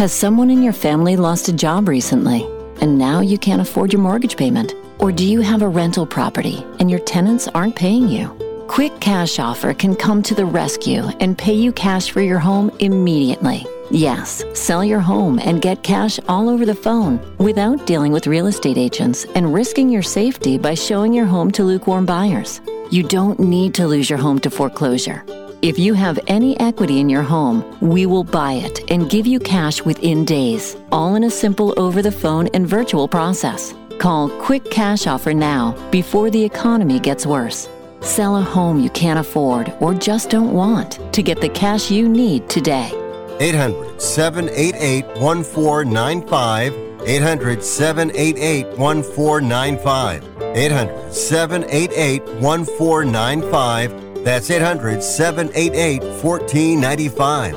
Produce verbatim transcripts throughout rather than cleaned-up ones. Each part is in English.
Has someone in your family lost a job recently, and now you can't afford your mortgage payment? Or do you have a rental property and your tenants aren't paying you? Quick Cash Offer can come to the rescue and pay you cash for your home immediately. Yes, sell your home and get cash all over the phone without dealing with real estate agents and risking your safety by showing your home to lukewarm buyers. You don't need to lose your home to foreclosure. If you have any equity in your home, we will buy it and give you cash within days, all in a simple over-the-phone and virtual process. Call Quick Cash Offer now before the economy gets worse. Sell a home you can't afford or just don't want to get the cash you need today. eight hundred, seven eight eight, one four nine five. eight hundred, seven eight eight, one four nine five. eight hundred, seven eight eight, one four nine five. That's eight hundred, seven eight eight, one four nine five.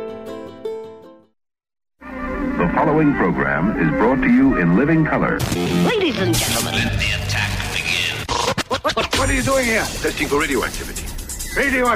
The following program is brought to you in living color. Ladies and gentlemen, let the attack begin. What, what, what, what are you doing here? Testing for radioactivity. Radioactivity.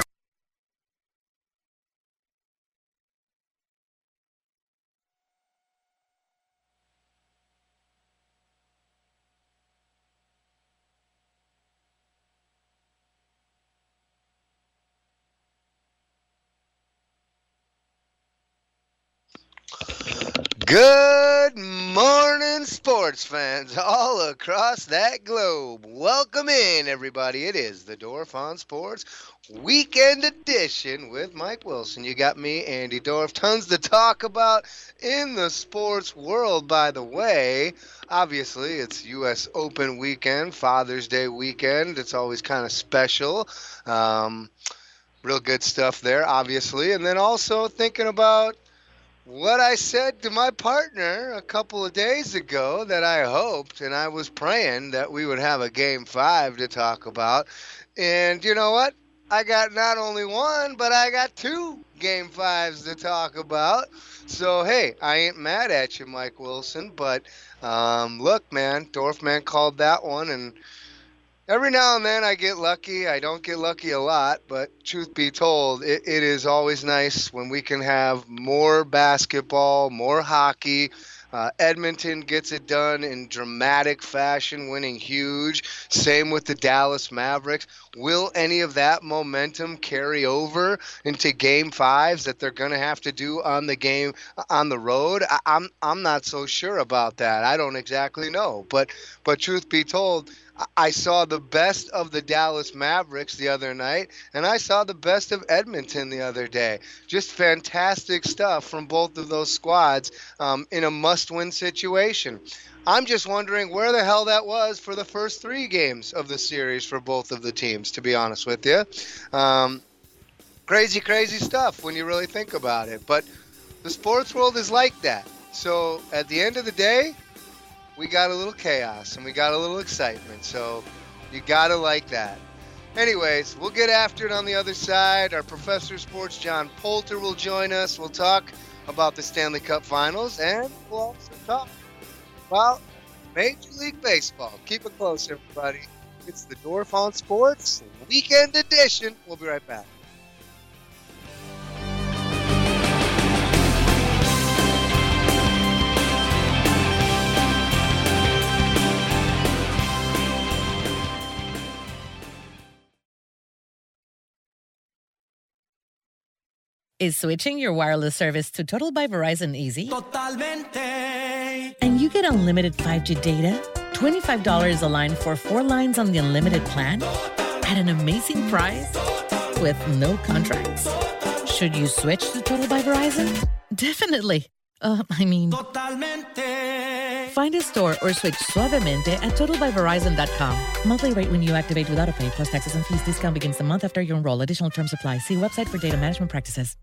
Good morning, sports fans all across that globe. Welcome in, everybody. It is the Dorf on Sports Weekend Edition with Mike Wilson. You got me, Andy Dorf. Tons to talk about in the sports world, by the way. Obviously, it's U S Open weekend, Father's Day weekend. It's always kind of special. Um, real good stuff there, obviously. And then also thinking about what I said to my partner a couple of days ago, that I hoped and I was praying that we would have a game five to talk about. And you know what? I got not only one, but I got two game fives to talk about. So, hey, I ain't mad at you, Mike Wilson. But um, look, man, Dorfman called that one. And every now and then I get lucky. I don't get lucky a lot, but truth be told, it, it is always nice when we can have more basketball, more hockey. Uh, Edmonton gets it done in dramatic fashion, winning huge. Same with the Dallas Mavericks. Will any of that momentum carry over into game fives that they're going to have to do on the game on the road? I, I'm I'm not so sure about that. I don't exactly know. But but truth be told, I saw the best of the Dallas Mavericks the other night, and I saw the best of Edmonton the other day. Just fantastic stuff from both of those squads um, in a must-win situation. I'm just wondering where the hell that was for the first three games of the series for both of the teams, to be honest with you. Um, crazy, crazy stuff when you really think about it. But the sports world is like that. So at the end of the day, we got a little chaos and we got a little excitement. So you got to like that. Anyways, we'll get after it on the other side. Our professor of sports, John Poulter, will join us. We'll talk about the Stanley Cup Finals, and we'll also talk about Major League Baseball. Keep it close, everybody. It's the Dorf on Sports Weekend Edition. We'll be right back. Is switching your wireless service to Total by Verizon easy? Totalmente. And you get unlimited five G data, twenty-five dollars a line for four lines on the unlimited plan at an amazing price with no contracts. Should you switch to Total by Verizon? Definitely. Uh, I mean, Totalmente. Find a store or switch suavemente at total by verizon dot com. Monthly rate when you activate without a pay plus taxes and fees. Discount begins the month after you enroll. Additional terms apply. See website for data management practices.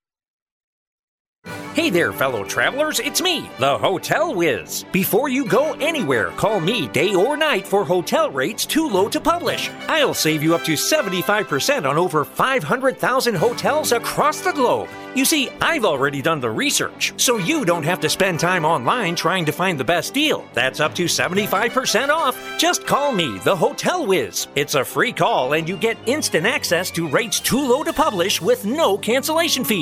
Hey there, fellow travelers, it's me, the Hotel Whiz. Before you go anywhere, call me day or night for hotel rates too low to publish. I'll save you up to seventy-five percent on over five hundred thousand hotels across the globe. You see, I've already done the research, so you don't have to spend time online trying to find the best deal. That's up to seventy-five percent off. Just call me, the Hotel Whiz. It's a free call and you get instant access to rates too low to publish with no cancellation fees.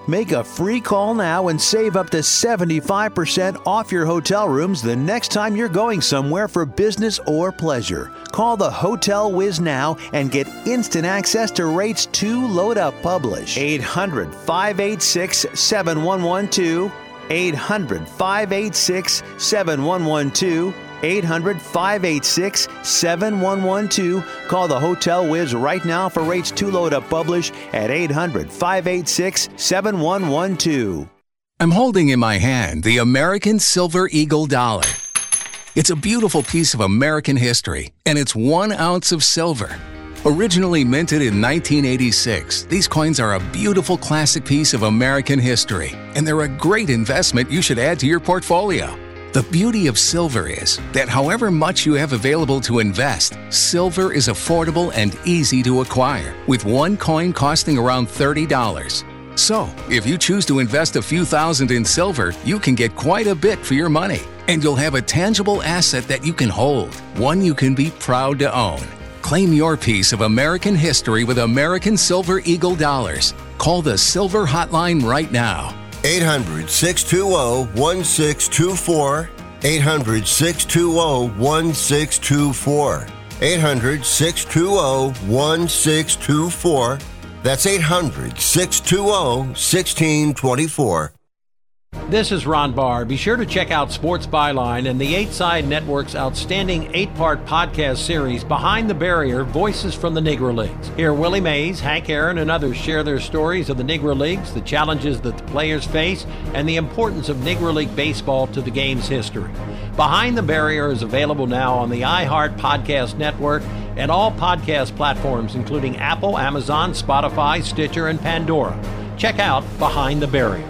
Make a free call now and save up to seventy-five percent off your hotel rooms the next time you're going somewhere for business or pleasure. Call the Hotel Whiz now and get instant access to rates too low to publish. eight hundred, five eight six, seven one one two. eight hundred, five eight six, seven one one two. eight hundred, five eight six, seven one one two. Call the Hotel Whiz right now for rates too low to publish at eight hundred, five eight six, seven one one two. I'm holding in my hand the American Silver Eagle dollar. It's a beautiful piece of American history, and it's one ounce of silver. Originally minted in nineteen eighty-six, these coins are a beautiful classic piece of American history, and they're a great investment you should add to your portfolio. The beauty of silver is that however much you have available to invest, silver is affordable and easy to acquire, with one coin costing around thirty dollars. So, if you choose to invest a few thousand in silver, you can get quite a bit for your money, and you'll have a tangible asset that you can hold, one you can be proud to own. Claim your piece of American history with American Silver Eagle dollars. Call the Silver Hotline right now. eight hundred, six two zero, one six two four. eight hundred, six two zero, one six two four. eight hundred, six two zero, one six two four. That's eight hundred, six two zero, one six two four. This is Ron Barr. Be sure to check out Sports Byline and the Eight Side Network's outstanding eight-part podcast series, Behind the Barrier, Voices from the Negro Leagues. Hear Willie Mays, Hank Aaron, and others share their stories of the Negro Leagues, the challenges that the players face, and the importance of Negro League baseball to the game's history. Behind the Barrier is available now on the iHeart Podcast Network and all podcast platforms, including Apple, Amazon, Spotify, Stitcher, and Pandora. Check out Behind the Barrier.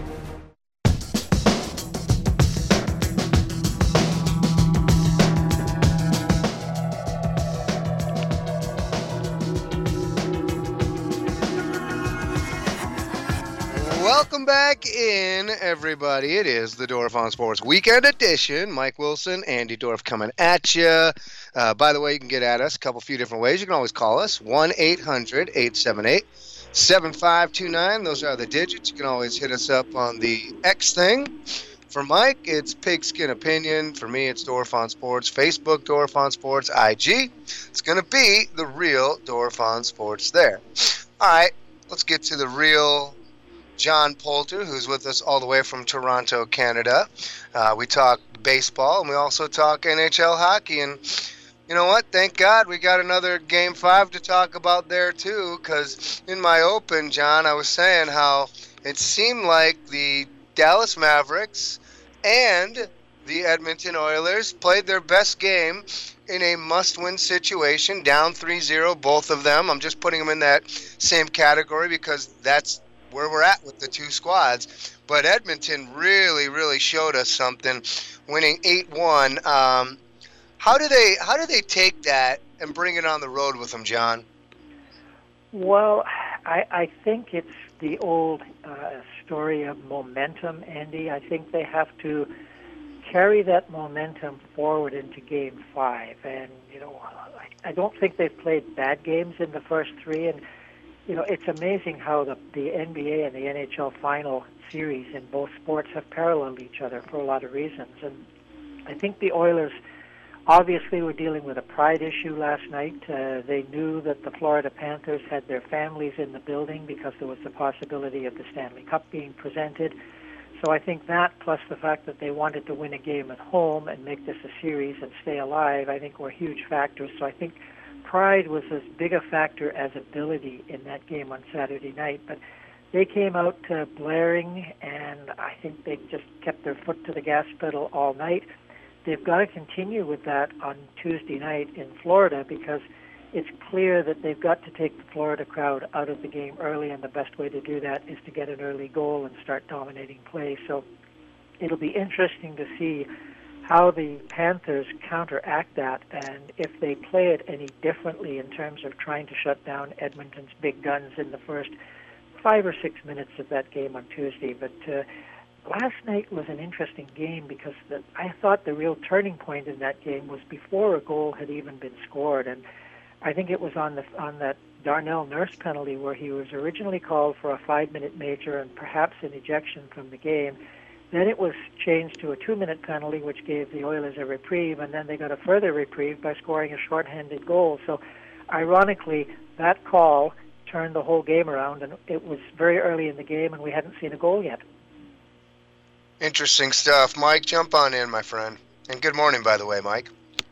Welcome back in, everybody. It is the Dorf on Sports Weekend Edition. Mike Wilson, Andy Dorf coming at you. Uh, by the way, you can get at us a couple few different ways. You can always call us, one eight hundred, eight seven eight, seven five two nine. Those are the digits. You can always hit us up on the X thing. For Mike, it's Pigskin Opinion. For me, it's Dorf on Sports. Facebook, Dorf on Sports. I G, it's going to be the real Dorf on Sports there. All right, let's get to the real John Poulter, who's with us all the way from Toronto, Canada. Uh, we talk baseball, and we also talk N H L hockey. And you know what? Thank God we got another Game five to talk about there, too, because in my open, John, I was saying how it seemed like the Dallas Mavericks and the Edmonton Oilers played their best game in a must-win situation, down three zero, both of them. I'm just putting them in that same category because that's where we're at with the two squads. But Edmonton really, really showed us something, winning eight one. Um, how do they how do they take that and bring it on the road with them, John? Well, I, I think it's the old uh, story of momentum, Andy. I think they have to carry that momentum forward into Game five. And, you know, I, I don't think they've played bad games in the first three. And you know, it's amazing how the, the N B A and the N H L final series in both sports have paralleled each other for a lot of reasons. And I think the Oilers obviously were dealing with a pride issue last night. Uh, they knew that the Florida Panthers had their families in the building because there was the possibility of the Stanley Cup being presented. So I think that, plus the fact that they wanted to win a game at home and make this a series and stay alive, I think were huge factors. So I think pride was as big a factor as ability in that game on Saturday night. But they came out uh, blaring, and I think they just kept their foot to the gas pedal all night. They've got to continue with that on Tuesday night in Florida because it's clear that they've got to take the Florida crowd out of the game early, and the best way to do that is to get an early goal and start dominating play. So it'll be interesting to see how the Panthers counteract that, and if they play it any differently in terms of trying to shut down Edmonton's big guns in the first five or six minutes of that game on Tuesday. But uh, last night was an interesting game because the, I thought the real turning point in that game was before a goal had even been scored, and I think it was on the on that Darnell Nurse penalty where he was originally called for a five-minute major and perhaps an ejection from the game. Then it was changed to a two-minute penalty, which gave the Oilers a reprieve, and then they got a further reprieve by scoring a shorthanded goal. So, ironically, that call turned the whole game around, and it was very early in the game, and we hadn't seen a goal yet. Interesting stuff. Mike, jump on in, my friend. And good morning, by the way, Mike.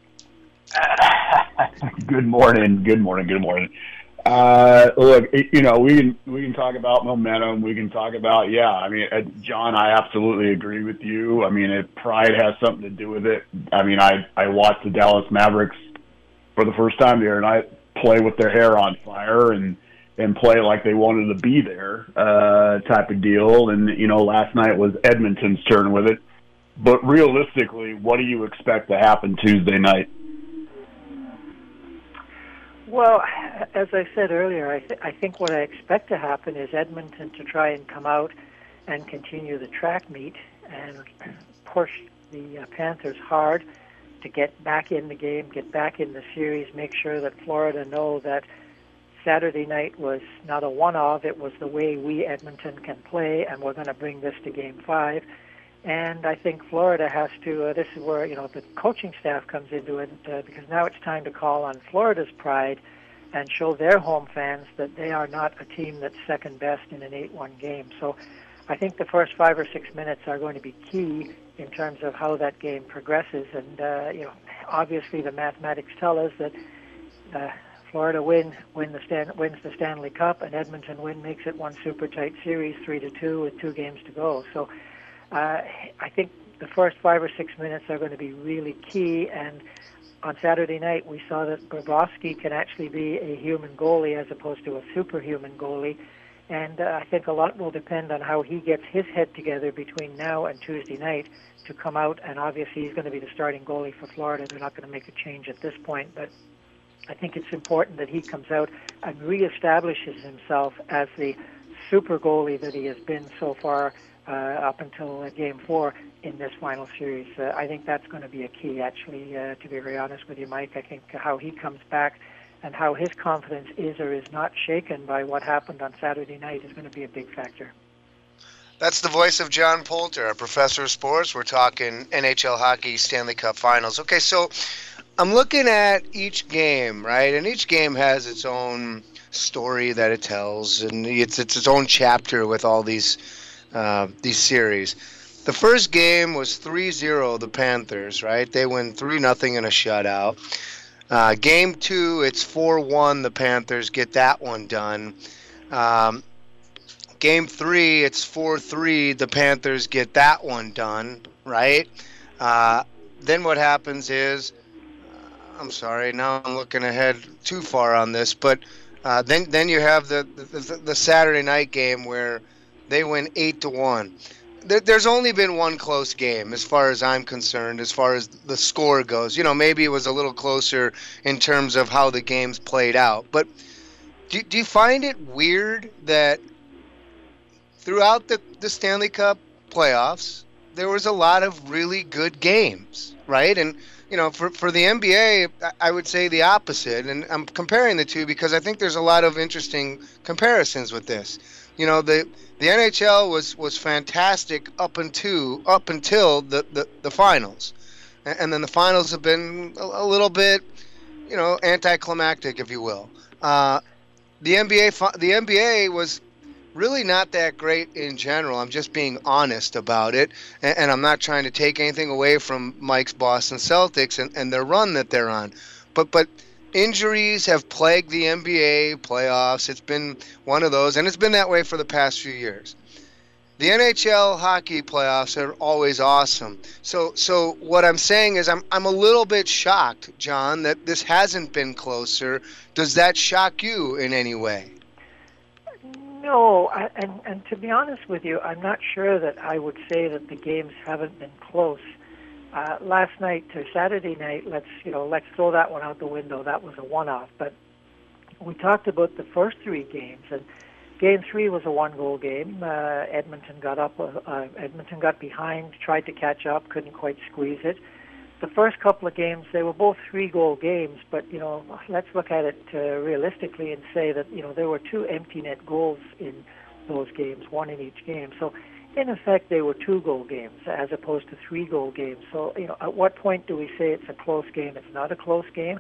Good morning, good morning, good morning. Uh, look, you know, we can we can talk about momentum. We can talk about, yeah. I mean, uh, John, I absolutely agree with you. I mean, if pride has something to do with it. I mean, I I watched the Dallas Mavericks for the first time the other night play with their hair on fire and and play like they wanted to be there, uh, type of deal. And you know, last night was Edmonton's turn with it. But realistically, what do you expect to happen Tuesday night? Well, as I said earlier, I, th- I think what I expect to happen is Edmonton to try and come out and continue the track meet and push the uh, Panthers hard to get back in the game, get back in the series, make sure that Florida know that Saturday night was not a one-off, it was the way we, Edmonton, can play, and we're going to bring this to Game five. And I think Florida has to, uh, this is where, you know, the coaching staff comes into it, uh, because now it's time to call on Florida's pride and show their home fans that they are not a team that's second best in an eight one game. So I think the first five or six minutes are going to be key in terms of how that game progresses. And, uh, you know, obviously the mathematics tell us that uh, Florida win, win the Stan, wins the Stanley Cup, and Edmonton win makes it one super tight series, three to two with two games to go. So Uh, I think the first five or six minutes are going to be really key, and on Saturday night we saw that Bobrovsky can actually be a human goalie as opposed to a superhuman goalie, and uh, I think a lot will depend on how he gets his head together between now and Tuesday night to come out, and obviously he's going to be the starting goalie for Florida. They're not going to make a change at this point, but I think it's important that he comes out and reestablishes himself as the super goalie that he has been so far Uh, up until uh, Game four in this final series. Uh, I think that's going to be a key, actually, uh, to be very honest with you, Mike. I think how he comes back and how his confidence is or is not shaken by what happened on Saturday night is going to be a big factor. That's the voice of John Poulter, a professor of sports. We're talking N H L hockey Stanley Cup Finals. Okay, so I'm looking at each game, right? And each game has its own story that it tells, and it's, it's its own chapter with all these Uh, these series. The first game was three zero the Panthers, right? They win three nothing in a shutout. Uh, game two, it's four one the Panthers get that one done. Um, game three, it's four three the Panthers get that one done, right? Uh, then what happens is, uh, I'm sorry, now I'm looking ahead too far on this, but uh, then, then you have the, the, the Saturday night game where they win eight to one. There's only been one close game as far as I'm concerned, as far as the score goes. You know, maybe it was a little closer in terms of how the games played out. But do, do you find it weird that throughout the, the Stanley Cup playoffs, there was a lot of really good games, right? And, you know, for, for the N B A, I would say the opposite. And I'm comparing the two because I think there's a lot of interesting comparisons with this. You know, the the N H L was, was fantastic up until up until the, the, the finals, and then the finals have been a, a little bit, you know, anticlimactic, if you will. Uh, the N B A the N B A was really not that great in general. I'm just being honest about it, and, and I'm not trying to take anything away from Mike's Boston Celtics and, and their run that they're on, but but. Injuries have plagued the N B A playoffs. It's been one of those, and it's been that way for the past few years. The N H L hockey playoffs are always awesome. So so what I'm saying is I'm I'm a little bit shocked, John, that this hasn't been closer. Does that shock you in any way? No, I, and, and to be honest with you, I'm not sure that I would say that the games haven't been close. Uh, last night to Saturday night, let's you know, let's throw that one out the window. That was a one-off. But we talked about the first three games, and Game three was a one-goal game. Uh, Edmonton got up. Uh, Edmonton got behind, tried to catch up, couldn't quite squeeze it. the first couple of games, they were both three-goal games, but, you know, let's look at it uh, realistically and say that, you know, there were two empty net goals in those games, one in each game. So, in effect, they were two-goal games as opposed to three-goal games. So, you know, at what point do we say it's a close game? It's not a close game.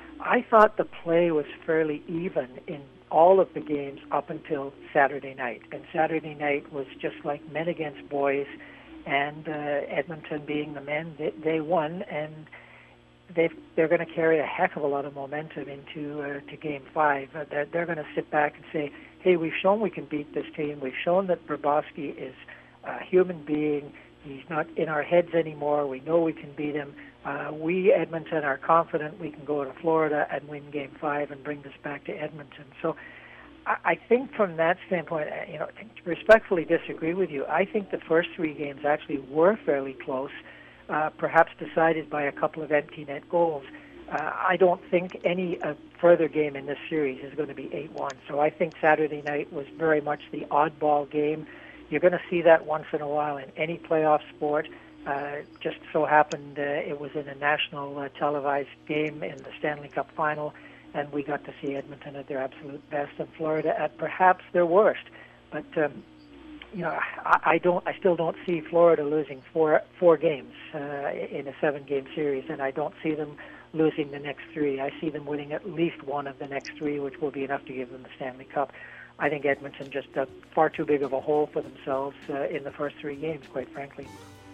I thought the play was fairly even in all of the games up until Saturday night. And Saturday night was just like men against boys, and uh, Edmonton being the men, they, they won, and they've, they're going to carry a heck of a lot of momentum into uh, to Game five. Uh, they're they're going to sit back and say, hey, we've shown we can beat this team. We've shown that Bobrovsky is a human being. He's not in our heads anymore. We know we can beat him. Uh, we, Edmonton, are confident we can go to Florida and win Game five and bring this back to Edmonton. So I, I think from that standpoint, you know, I respectfully disagree with you. I think the first three games actually were fairly close, uh, perhaps decided by a couple of empty net goals. Uh, I don't think any uh, further game in this series is going to be eight one. So I think Saturday night was very much the oddball game. You're going to see that once in a while in any playoff sport. Uh, just so happened uh, it was in a national uh, televised game in the Stanley Cup final, and we got to see Edmonton at their absolute best and Florida at perhaps their worst. But um, you know, I, I don't, I still don't see Florida losing four four games uh, in a seven-game series, and I don't see them losing the next three. I see them winning at least one of the next three, which will be enough to give them the Stanley Cup. I think Edmonton just dug far too big of a hole for themselves uh, in the first three games, quite frankly.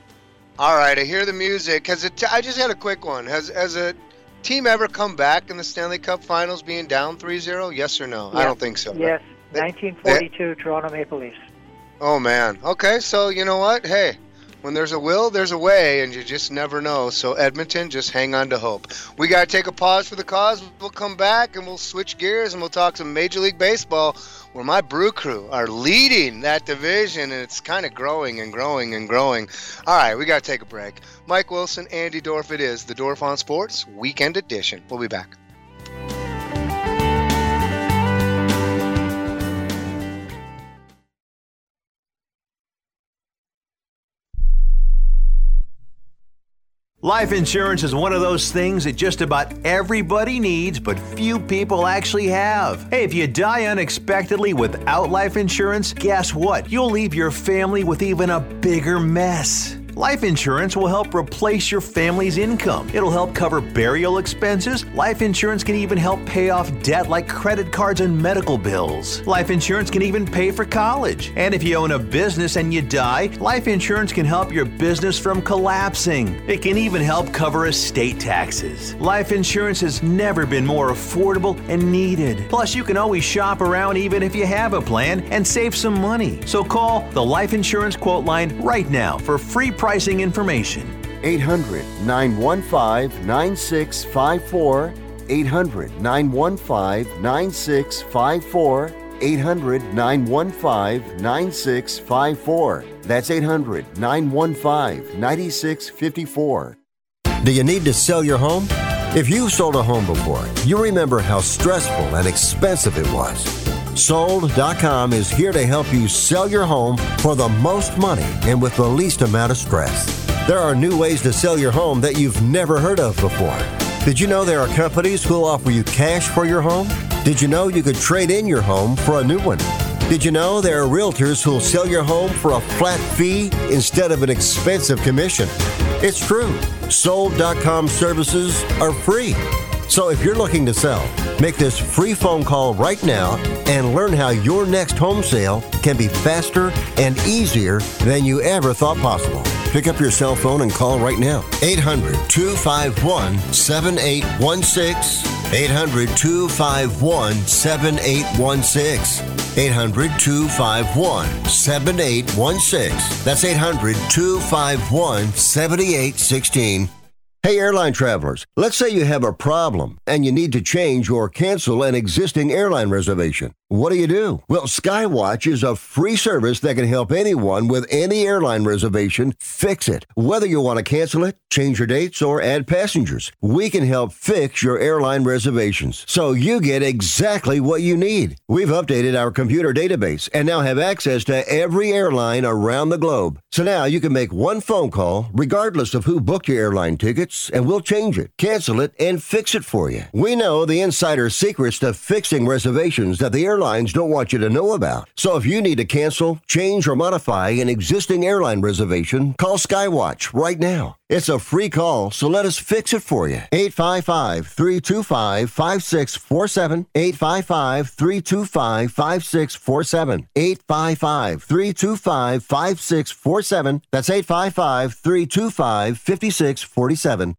All right, I hear the music. Has it? T- I just had a quick one. Has has a team ever come back in the Stanley Cup Finals being down three zero? Yes or no? Yeah. I don't think so. Yes, nineteen forty-two they, Toronto Maple Leafs. Oh, man. Okay, so you know what? Hey, when there's a will, there's a way, and you just never know. So Edmonton, just hang on to hope. We got to take a pause for the cause. We'll come back, and we'll switch gears, and we'll talk some Major League Baseball, where my Brew Crew are leading that division, and it's kind of growing and growing and growing. All right, we got to take a break. Mike Wilson, Andy Dorf, it is the Dorf on Sports Weekend Edition. We'll be back. Life insurance is one of those things that just about everybody needs, but few people actually have. Hey, if you die unexpectedly without life insurance, guess what? You'll leave your family with even a bigger mess. Life insurance will help replace your family's income. It'll help cover burial expenses. Life insurance can even help pay off debt like credit cards and medical bills. Life insurance can even pay for college. And if you own a business and you die, life insurance can help your business from collapsing. It can even help cover estate taxes. Life insurance has never been more affordable and needed. Plus, you can always shop around even if you have a plan and save some money. So call the Life Insurance Quote Line right now for free pricing information. eight hundred, nine one five, nine six five four. eight hundred, nine one five, nine six five four. eight hundred, nine one five, nine six five four. That's eight hundred, nine one five, nine six five four. Do you need to sell your home? If you've sold a home before, you remember how stressful and expensive it was. Sold dot com is here to help you sell your home for the most money and with the least amount of stress. There are new ways to sell your home that you've never heard of before. Did you know there are companies who'll offer you cash for your home? Did you know you could trade in your home for a new one? Did you know there are realtors who'll sell your home for a flat fee instead of an expensive commission? It's true. Sold dot com services are free. So if you're looking to sell, make this free phone call right now and learn how your next home sale can be faster and easier than you ever thought possible. Pick up your cell phone and call right now. eight hundred, two five one, seven eight one six. eight hundred, two five one, seven eight one six. eight hundred, two five one, seven eight one six. That's eight hundred, two five one, seven eight one six. Hey, airline travelers, let's say you have a problem and you need to change or cancel an existing airline reservation. What do you do? Well, Skywatch is a free service that can help anyone with any airline reservation fix it. Whether you want to cancel it, change your dates, or add passengers, we can help fix your airline reservations so you get exactly what you need. We've updated our computer database and now have access to every airline around the globe. So now you can make one phone call regardless of who booked your airline tickets, and we'll change it, cancel it, and fix it for you. We know the insider secrets to fixing reservations that the airline Airlines don't want you to know about. So if you need to cancel, change, or modify an existing airline reservation, call Skywatch right now. It's a free call, so let us fix it for you. eight five five, three two five, five six four seven. eight five five, three two five, five six four seven. eight five five, three two five, five six four seven. That's eight five five, three two five, five six four seven.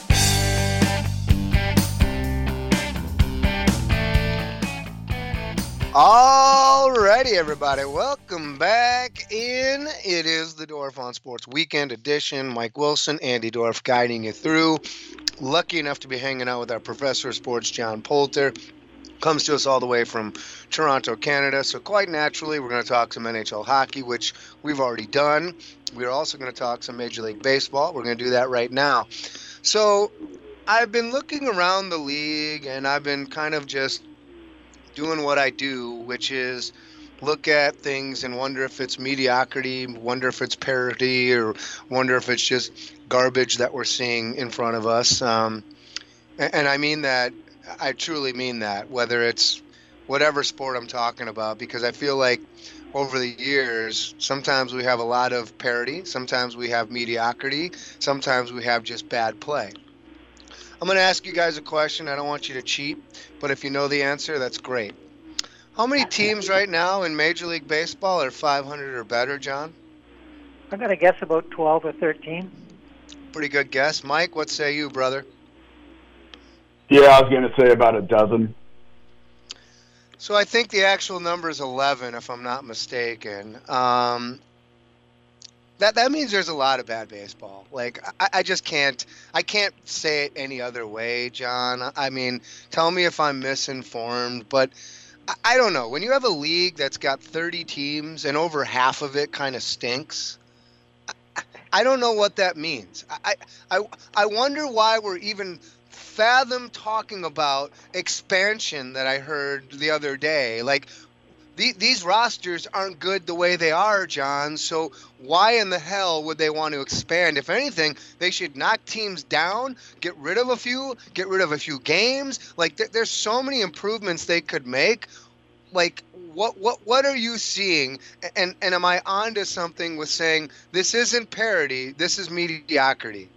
Alrighty, everybody, welcome back in. It is the Dorf on Sports Weekend Edition. Mike Wilson, Andy Dorf guiding you through. Lucky enough to be hanging out with our professor of sports, John Poulter. Comes to us all the way from Toronto, Canada. So quite naturally, we're going to talk some N H L hockey, which we've already done. We're also going to talk some Major League Baseball. We're going to do that right now. So I've been looking around the league, and I've been kind of just doing what I do, which is look at things and wonder if it's mediocrity, wonder if it's parody, or wonder if it's just garbage that we're seeing in front of us. Um, and, and I mean that, I truly mean that, whether it's whatever sport I'm talking about, because I feel like over the years, sometimes we have a lot of parody, sometimes we have mediocrity, sometimes we have just bad play. I'm going to ask you guys a question. I don't want you to cheat, but if you know the answer, that's great. How many teams right now in Major League Baseball are five hundred or better, John? I'm going to guess about twelve or thirteen. Pretty good guess. Mike, what say you, brother? Yeah, I was going to say about a dozen. So I think the actual number is eleven, if I'm not mistaken. Um, That that means there's a lot of bad baseball. Like I, I just can't I can't say it any other way, John. I mean, tell me if I'm misinformed, but I, I don't know. When you have a league that's got thirty teams and over half of it kind of stinks, I, I don't know what that means. I, I I wonder why we're even fathom talking about expansion that I heard the other day. Like, these rosters aren't good the way they are, John, so why in the hell would they want to expand? If anything, they should knock teams down, get rid of a few, get rid of a few games. Like, th- there's so many improvements they could make. Like, what what what are you seeing? And, and am I onto something with saying this isn't parody, this is mediocrity?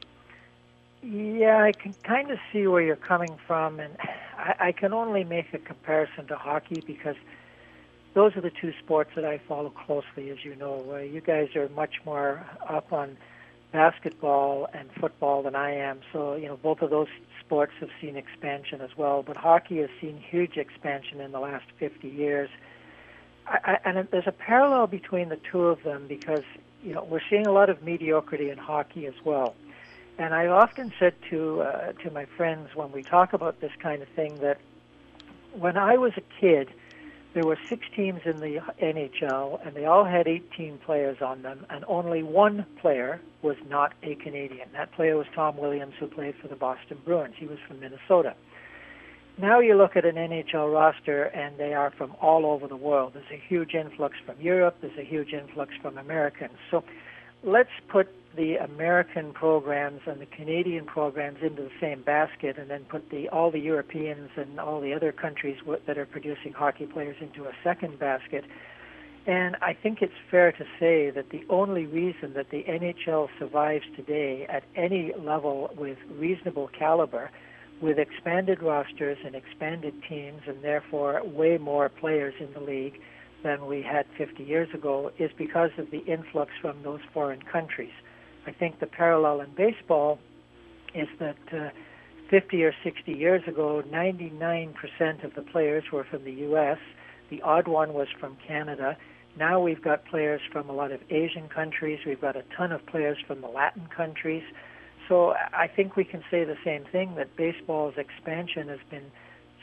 Yeah, I can kind of see where you're coming from, and I, I can only make a comparison to hockey because those are the two sports that I follow closely, as you know. Uh, you guys are much more up on basketball and football than I am. So, you know, both of those sports have seen expansion as well. But hockey has seen huge expansion in the last fifty years. I, I, and there's a parallel between the two of them because, you know, we're seeing a lot of mediocrity in hockey as well. And I've often said to uh, to my friends when we talk about this kind of thing that when I was a kid, there were six teams in the N H L, and they all had eighteen players on them, and only one player was not a Canadian. That player was Tom Williams, who played for the Boston Bruins. He was from Minnesota. Now you look at an N H L roster, and they are from all over the world. There's a huge influx from Europe. There's a huge influx from Americans. So let's put the American programs and the Canadian programs into the same basket, and then put the all the Europeans and all the other countries w- that are producing hockey players into a second basket. And I think it's fair to say that the only reason that the N H L survives today at any level with reasonable caliber, with expanded rosters and expanded teams, and therefore way more players in the league than we had fifty years ago, is because of the influx from those foreign countries. I think the parallel in baseball is that uh, fifty or sixty years ago, ninety-nine percent of the players were from the U S. The odd one was from Canada. Now we've got players from a lot of Asian countries. We've got a ton of players from the Latin countries. So I think we can say the same thing, that baseball's expansion has been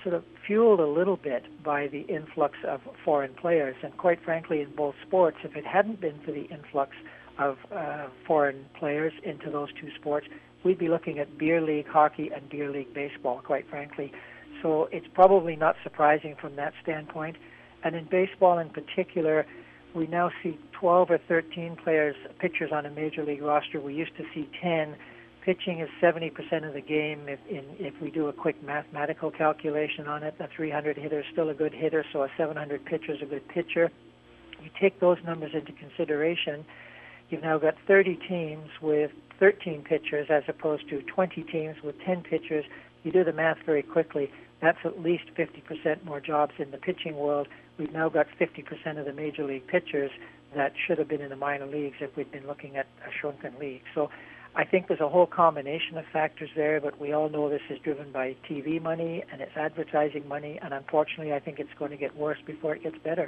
sort of fueled a little bit by the influx of foreign players. And quite frankly, in both sports, if it hadn't been for the influx of uh, foreign players into those two sports, we'd be looking at beer league hockey and beer league baseball, quite frankly. So it's probably not surprising from that standpoint. And in baseball in particular, we now see twelve or thirteen players, pitchers on a major league roster. We used to see ten. Pitching is seventy percent of the game. If, in, if we do a quick mathematical calculation on it, a three hundred hitter is still a good hitter, so a seven hundred pitcher is a good pitcher. You take those numbers into consideration, you've now got thirty teams with thirteen pitchers as opposed to twenty teams with ten pitchers. You do the math very quickly. That's at least fifty percent more jobs in the pitching world. We've now got fifty percent of the major league pitchers that should have been in the minor leagues if we'd been looking at a shrunken league. So I think there's a whole combination of factors there, but we all know this is driven by T V money and it's advertising money, and unfortunately I think it's going to get worse before it gets better.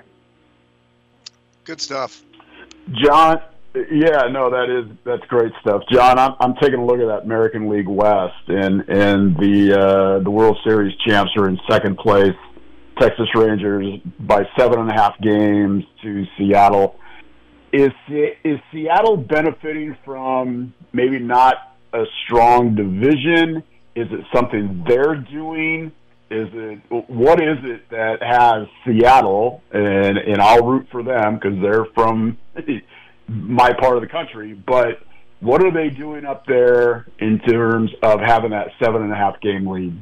Good stuff. John, yeah, no, that is that's great stuff. John, I'm I'm taking a look at that American League West, and and the uh, the World Series champs are in second place, Texas Rangers by seven and a half games to Seattle. Is is Seattle benefiting from maybe not a strong division? Is it something they're doing? Is it what is it that has Seattle, and and I'll root for them because they're from my part of the country, but what are they doing up there in terms of having that seven and a half game lead?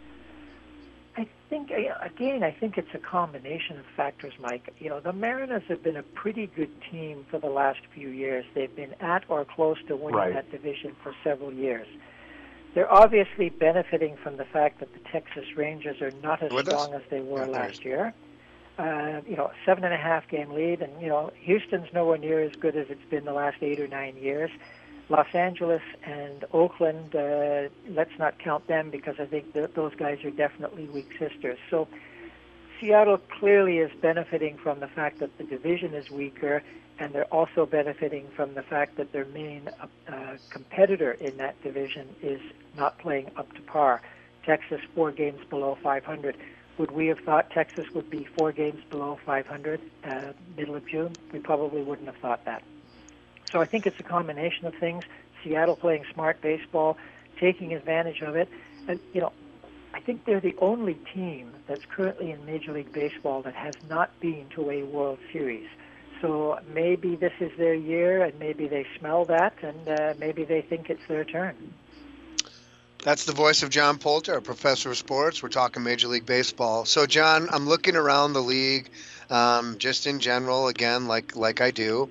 I think, again, I think it's a combination of factors, Mike. You know, the Mariners have been a pretty good team for the last few years. They've been at or close to winning right. that division for several years. They're obviously benefiting from the fact that the Texas Rangers are not as With strong us? as they were Yeah, last year. Uh, you know, seven and a half game lead, and, you know, Houston's nowhere near as good as it's been the last eight or nine years. Los Angeles and Oakland, uh, let's not count them because I think th- those guys are definitely weak sisters. So Seattle clearly is benefiting from the fact that the division is weaker, and they're also benefiting from the fact that their main uh, competitor in that division is not playing up to par. Texas, four games below five hundred. Would we have thought Texas would be four games below five hundred uh, middle of June? We probably wouldn't have thought that. So I think it's a combination of things. Seattle playing smart baseball, taking advantage of it. And, you know, I think they're the only team that's currently in Major League Baseball that has not been to a World Series. So maybe this is their year, and maybe they smell that, and uh, maybe they think it's their turn. That's the voice of John Poulter, a professor of sports. We're talking Major League Baseball. So, John, I'm looking around the league, um, just in general, again, like like I do.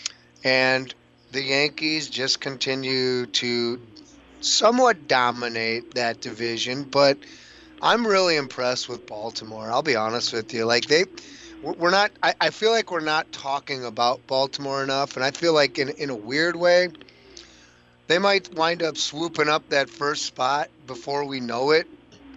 And the Yankees just continue to somewhat dominate that division, but I'm really impressed with Baltimore. I'll be honest with you. Like they, we're not. I, I feel like we're not talking about Baltimore enough, and I feel like in in a weird way, they might wind up swooping up that first spot before we know it,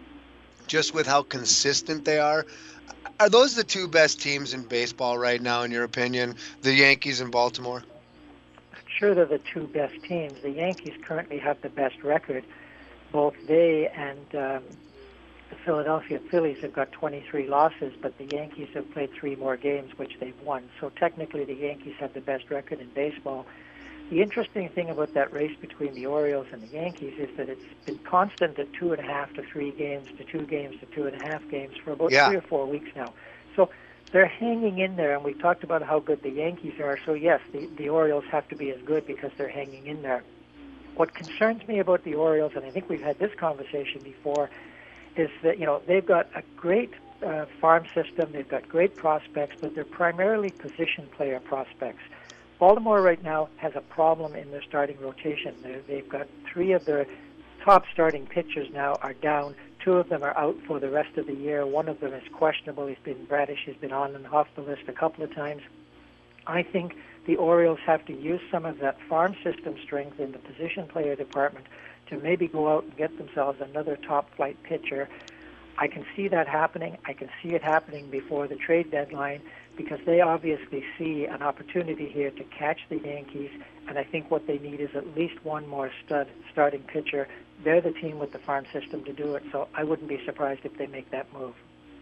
just with how consistent they are. Are those the two best teams in baseball right now, in your opinion, the Yankees and Baltimore? Sure, they're the two best teams. The Yankees currently have the best record. Both they and um, the Philadelphia Phillies have got twenty-three losses, but the Yankees have played three more games, which they've won. So technically the Yankees have the best record in baseball. The interesting thing about that race between the Orioles and the Yankees is that it's been constant at two and a half to three games to two games to two and a half games for about yeah. three or four weeks now. So they're hanging in there, and we talked about how good the Yankees are. So, yes, the, the Orioles have to be as good because they're hanging in there. What concerns me about the Orioles, and I think we've had this conversation before, is that, you know, they've got a great uh, farm system, they've got great prospects, but they're primarily position player prospects. Baltimore right now has a problem in their starting rotation. They're, they've got three of their top starting pitchers now are down. Two of them are out for the rest of the year. One of them is questionable. He's been Bradish. He's been on and off the list a couple of times. I think the Orioles have to use some of that farm system strength in the position player department to maybe go out and get themselves another top-flight pitcher. I can see that happening. I can see it happening before the trade deadline because they obviously see an opportunity here to catch the Yankees, and I think what they need is at least one more stud starting pitcher, they're the team with the farm system to do it. So I wouldn't be surprised if they make that move.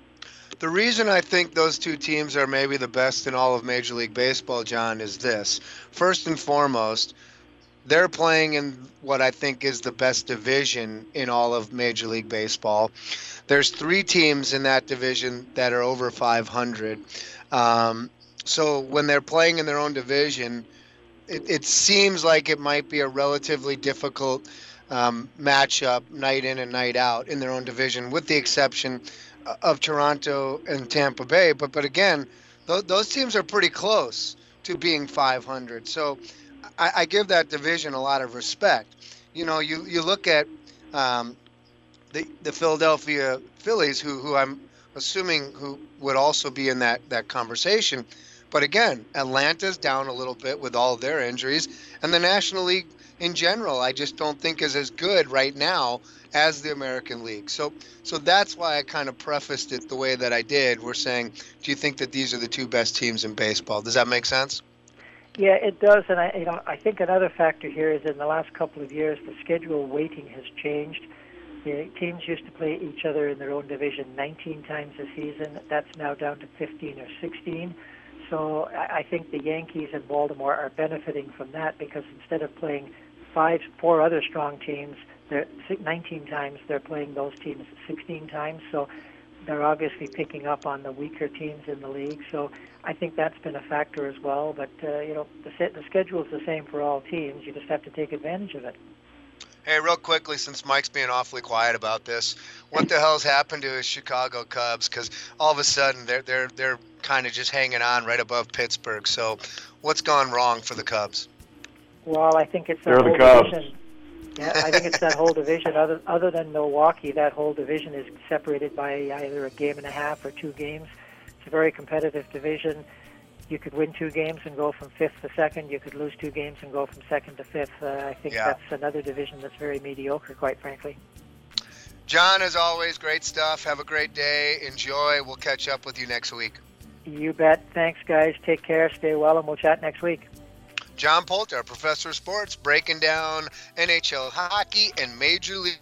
The reason I think those two teams are maybe the best in all of Major League Baseball, John, is this. First and foremost, they're playing in what I think is the best division in all of Major League Baseball. There's three teams in that division that are over five hundred. Um, so when they're playing in their own division, it, it seems like it might be a relatively difficult um, matchup night in and night out in their own division, with the exception of Toronto and Tampa Bay. But but again, th- those teams are pretty close to being five hundred. So I, I give that division a lot of respect. You know, you, you look at um, the the Philadelphia Phillies, who, who I'm assuming who would also be in that, that conversation. But again, Atlanta's down a little bit with all their injuries. And the National League in general, I just don't think is as good right now as the American League. So so that's why I kind of prefaced it the way that I did. We're saying, do you think that these are the two best teams in baseball? Does that make sense? Yeah, it does. And I, you know, I think another factor here is in the last couple of years, the schedule weighting has changed. The teams used to play each other in their own division nineteen times a season. That's now down to fifteen or sixteen. So I think the Yankees and Baltimore are benefiting from that, because instead of playing five, four other strong teams, they're nineteen times, they're playing those teams sixteen times. So they're obviously picking up on the weaker teams in the league. So I think that's been a factor as well. But, uh, you know, the, the schedule is the same for all teams. You just have to take advantage of it. Hey, real quickly, since Mike's being awfully quiet about this, what the hell's happened to his Chicago Cubs? Because all of a sudden they're they're they're kind of just hanging on right above Pittsburgh. So what's gone wrong for the Cubs? Well, I think it's that They're whole the Cubs. division. Yeah, I think it's that whole division. Other other than Milwaukee, that whole division is separated by either a game and a half or two games. It's a very competitive division. You could win two games and go from fifth to second. You could lose two games and go from second to fifth. Uh, I think Yeah. that's another division that's very mediocre, quite frankly. John, as always, great stuff. Have a great day. Enjoy. We'll catch up with you next week. You bet. Thanks, guys. Take care. Stay well, and we'll chat next week. John Poulter, professor of sports, breaking down N H L hockey and Major League.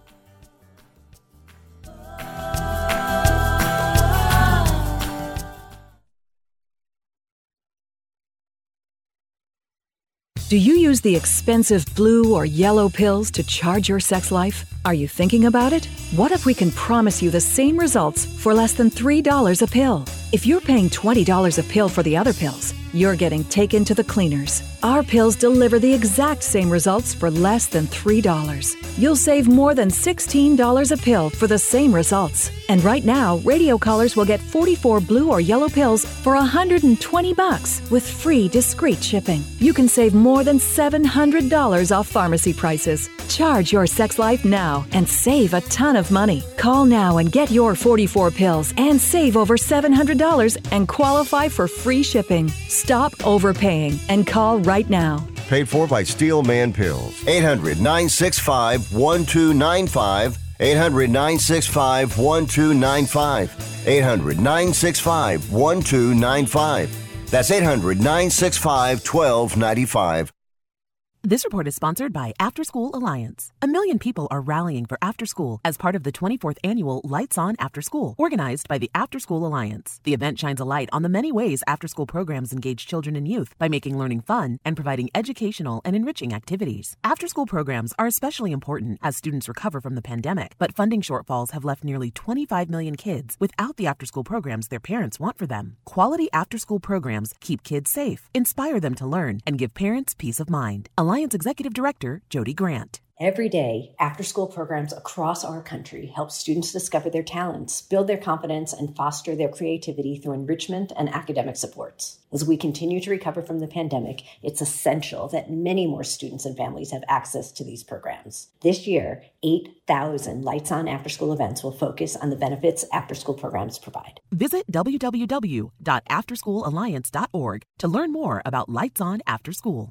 Do you use the expensive blue or yellow pills to charge your sex life? Are you thinking about it? What if we can promise you the same results for less than three dollars a pill? If you're paying twenty dollars a pill for the other pills, you're getting taken to the cleaners. Our pills deliver the exact same results for less than three dollars. You'll save more than sixteen dollars a pill for the same results. And right now, radio callers will get forty-four blue or yellow pills for one hundred twenty bucks with free discreet shipping. You can save more than seven hundred dollars off pharmacy prices. Charge your sex life now and save a ton of money. Call now and get your forty-four pills and save over seven hundred dollars and qualify for free shipping. Stop overpaying and call right now. Paid for by Steel Man Pills. eight hundred, nine six five, one two nine five. eight hundred, nine six five, one two nine five. eight hundred, nine six five, one two nine five. That's eight hundred, nine six five, one two nine five. This report is sponsored by After School Alliance. A million people are rallying for after school as part of the twenty-fourth annual Lights On After School, organized by the After School Alliance. The event shines a light on the many ways after-school programs engage children and youth by making learning fun and providing educational and enriching activities. After-school programs are especially important as students recover from the pandemic, but funding shortfalls have left nearly twenty-five million kids without the after-school programs their parents want for them. Quality after-school programs keep kids safe, inspire them to learn, and give parents peace of mind. Alliance Executive Director Jody Grant. Every day, after-school programs across our country help students discover their talents, build their confidence, and foster their creativity through enrichment and academic supports. As we continue to recover from the pandemic, it's essential that many more students and families have access to these programs. This year, eight thousand Lights On after-school events will focus on the benefits after-school programs provide. Visit w w w dot after school alliance dot org to learn more about Lights On After School.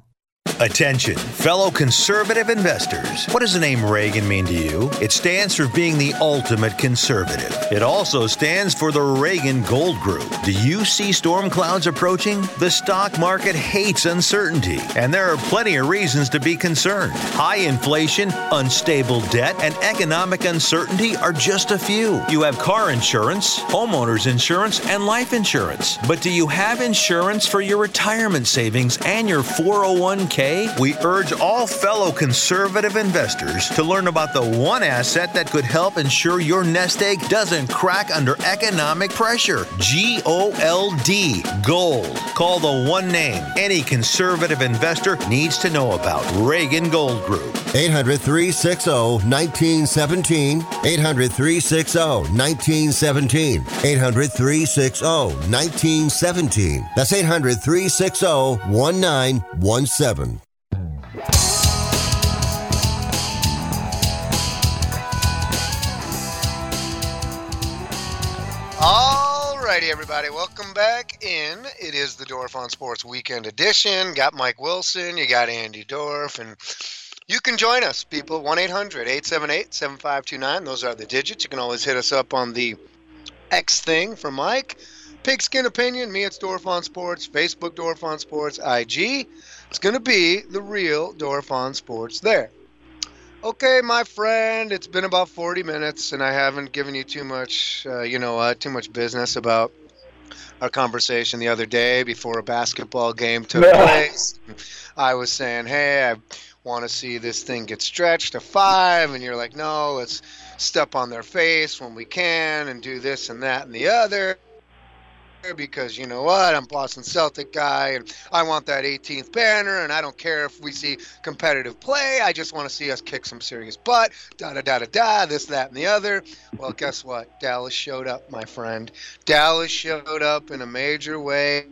Attention, fellow conservative investors. What does the name Reagan mean to you? It stands for being the ultimate conservative. It also stands for the Reagan Gold Group. Do you see storm clouds approaching? The stock market hates uncertainty, and there are plenty of reasons to be concerned. High inflation, unstable debt, and economic uncertainty are just a few. You have car insurance, homeowners insurance, and life insurance. But do you have insurance for your retirement savings and your four oh one k? We urge all fellow conservative investors to learn about the one asset that could help ensure your nest egg doesn't crack under economic pressure. G O L D, Gold. Call the one name any conservative investor needs to know about. Reagan Gold Group. eight hundred, three six zero, one nine one seven. eight hundred, three six zero, one nine one seven. eight hundred, three six zero, one nine one seven. That's eight hundred, three six zero, one nine one seven. Alrighty, everybody, welcome back in. It is the Dorf on Sports Weekend Edition. Got Mike Wilson, you got Andy Dorf, and you can join us, people. one eight hundred, eight seven eight, seven five two nine. Those are the digits. You can always hit us up on the X thing for Mike. Pigskin Opinion, me, it's Dorf on Sports. Facebook, Dorf on Sports. I G, it's going to be the real Dorf on Sports there. Okay, my friend, it's been about forty minutes, and I haven't given you too much, uh, you know, uh, too much business about our conversation the other day before a basketball game took place. I was saying, hey, I want to see this thing get stretched to five, and you're like, no, let's step on their face when we can and do this and that and the other. Because you know what, I'm Boston Celtic guy, and I want that eighteenth banner, and I don't care if we see competitive play. I just want to see us kick some serious butt, da-da-da-da-da, this, that, and the other. Well, guess what? Dallas showed up, my friend. Dallas showed up in a major way.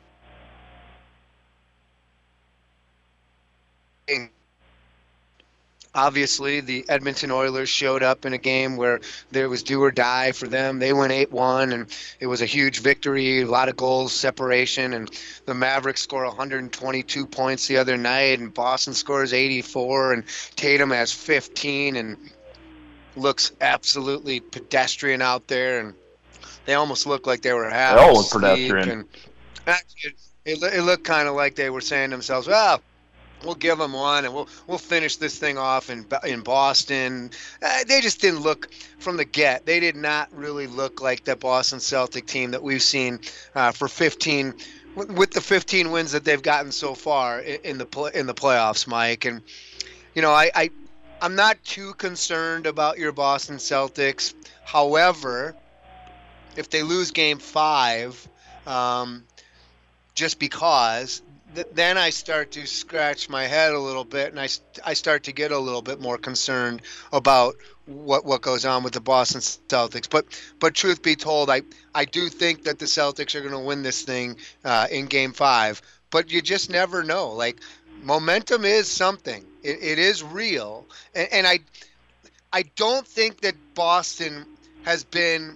Obviously, the Edmonton Oilers showed up in a game where there was do or die for them. They went eight one, and it was a huge victory, a lot of goals, separation, and the Mavericks score one hundred twenty-two points the other night, and Boston scores eighty-four, and Tatum has fifteen, and looks absolutely pedestrian out there, and they almost looked like they were half They all look asleep, pedestrian. and actually, it, it looked kind of like they were saying to themselves, well, we'll give them one, and we'll we'll finish this thing off in in Boston. Uh, they just didn't look from the get. They did not really look like the Boston Celtic team that we've seen uh, for fifteen with the fifteen wins that they've gotten so far in, in the play, in the playoffs, Mike. And you know, I, I I'm not too concerned about your Boston Celtics. However, if they lose Game Five, um, just because. Then I start to scratch my head a little bit, and I, I start to get a little bit more concerned about what what goes on with the Boston Celtics. But but truth be told, I, I do think that the Celtics are going to win this thing uh, in Game Five. But you just never know. Like, momentum is something. It, it is real, and, and I I don't think that Boston has been.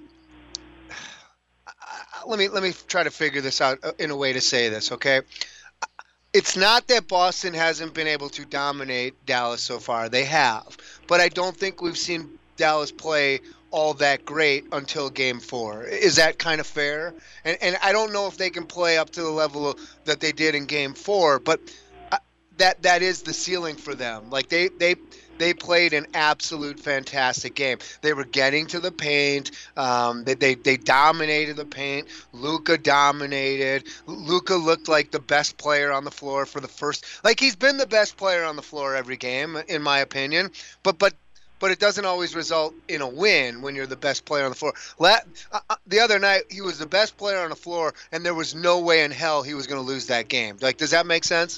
Let me let me try to figure this out in a way to say this, okay? It's not that Boston hasn't been able to dominate Dallas so far. They have. But I don't think we've seen Dallas play all that great until Game Four. Is that kind of fair? And and I don't know if they can play up to the level of, that they did in Game Four, but that that is the ceiling for them. Like, they they they played an absolute fantastic game. They were getting to the paint. Um, they, they they dominated the paint. Luka dominated. Luka looked like the best player on the floor for the first. Like, he's been the best player on the floor every game, in my opinion. But but but it doesn't always result in a win when you're the best player on the floor. La- uh, the other night, he was the best player on the floor, and there was no way in hell he was going to lose that game. Like, does that make sense?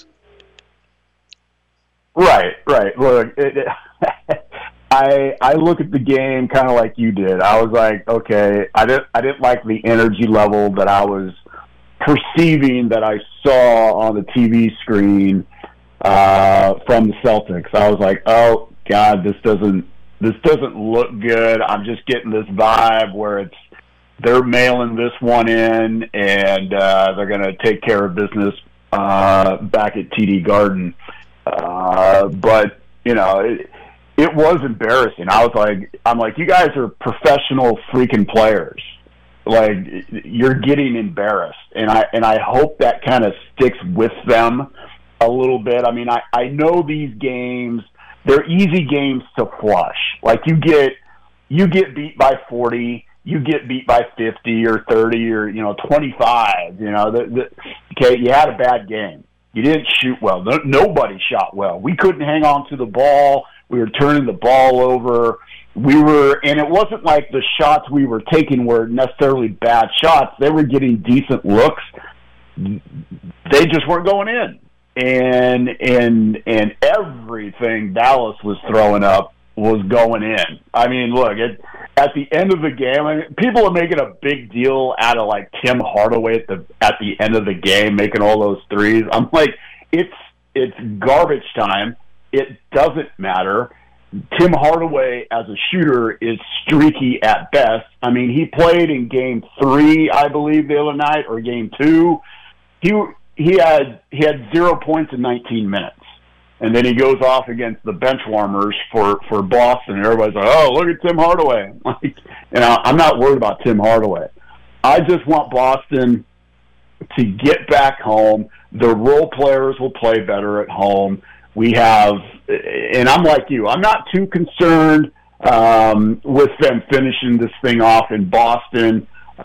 Right, right. Look, it, it, I I look at the game kind of like you did. I was like, okay, I didn't I didn't like the energy level that I was perceiving that I saw on the T V screen uh, from the Celtics. I was like, oh God, this doesn't this doesn't look good. I'm just getting this vibe where it's they're mailing this one in, and uh, they're going to take care of business uh, back at T D Garden. Uh, but, you know, it, it was embarrassing. I was like, I'm like, you guys are professional freaking players. Like, you're getting embarrassed. And I, and I hope that kind of sticks with them a little bit. I mean, I, I know these games, they're easy games to flush. Like, you get, you get beat by forty, you get beat by fifty or thirty or, you know, twenty-five, you know, the, the, okay, you had a bad game. You didn't shoot well. No, nobody shot well. We couldn't hang on to the ball. We were turning the ball over. We were, and it wasn't like the shots we were taking were necessarily bad shots. They were getting decent looks. They just weren't going in. And, and, and everything Dallas was throwing up was going in. I mean, look, it, at the end of the game, I mean, people are making a big deal out of like Tim Hardaway at the at the end of the game making all those threes. I'm like, it's it's garbage time. It doesn't matter. Tim Hardaway as a shooter is streaky at best. I mean, he played in game three, I believe, the other night, or game two. He he had he had zero points in nineteen minutes. And then he goes off against the bench warmers for, for Boston. And everybody's like, oh, look at Tim Hardaway. Like, you know, I'm not worried about Tim Hardaway. I just want Boston to get back home. The role players will play better at home. We have, and I'm like you, I'm not too concerned um, with them finishing this thing off in Boston.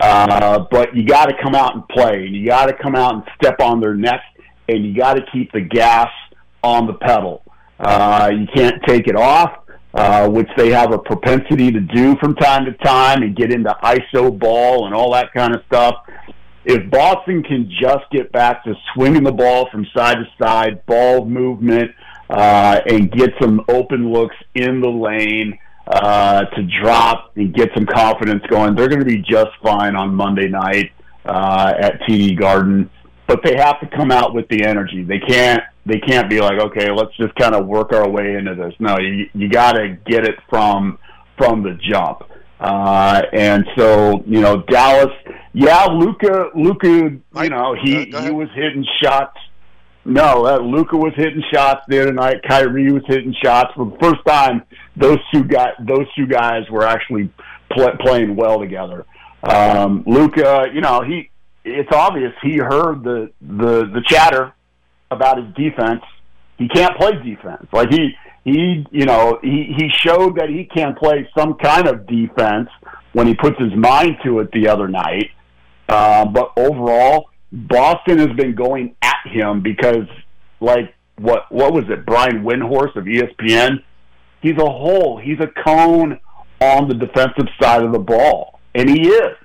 Uh, but you got to come out and play. And you got to come out and step on their necks. And you got to keep the gas on the pedal. Uh, you can't take it off, uh, which they have a propensity to do from time to time and get into I S O ball and all that kind of stuff. If Boston can just get back to swinging the ball from side to side, ball movement, uh, and get some open looks in the lane uh, to drop and get some confidence going, they're going to be just fine on Monday night uh, at T D Garden. But they have to come out with the energy. They can't They can't be like, okay, let's just kind of work our way into this. No, you you got to get it from from the jump. Uh, and so, you know, Dallas, yeah, Luka, Luka, you know, he, he was hitting shots. No, uh, Luka was hitting shots the other night. Kyrie was hitting shots. For the first time, those two guys, those two guys were actually play, playing well together. Um, Luka, you know, he it's obvious he heard the the the chatter about his defense. He can't play defense. Like he, he, you know, he, he showed that he can play some kind of defense when he puts his mind to it the other night. Uh, but overall, Boston has been going at him because, like, what what was it? Brian Windhorst of E S P N. He's a hole. He's a cone on the defensive side of the ball, and he is.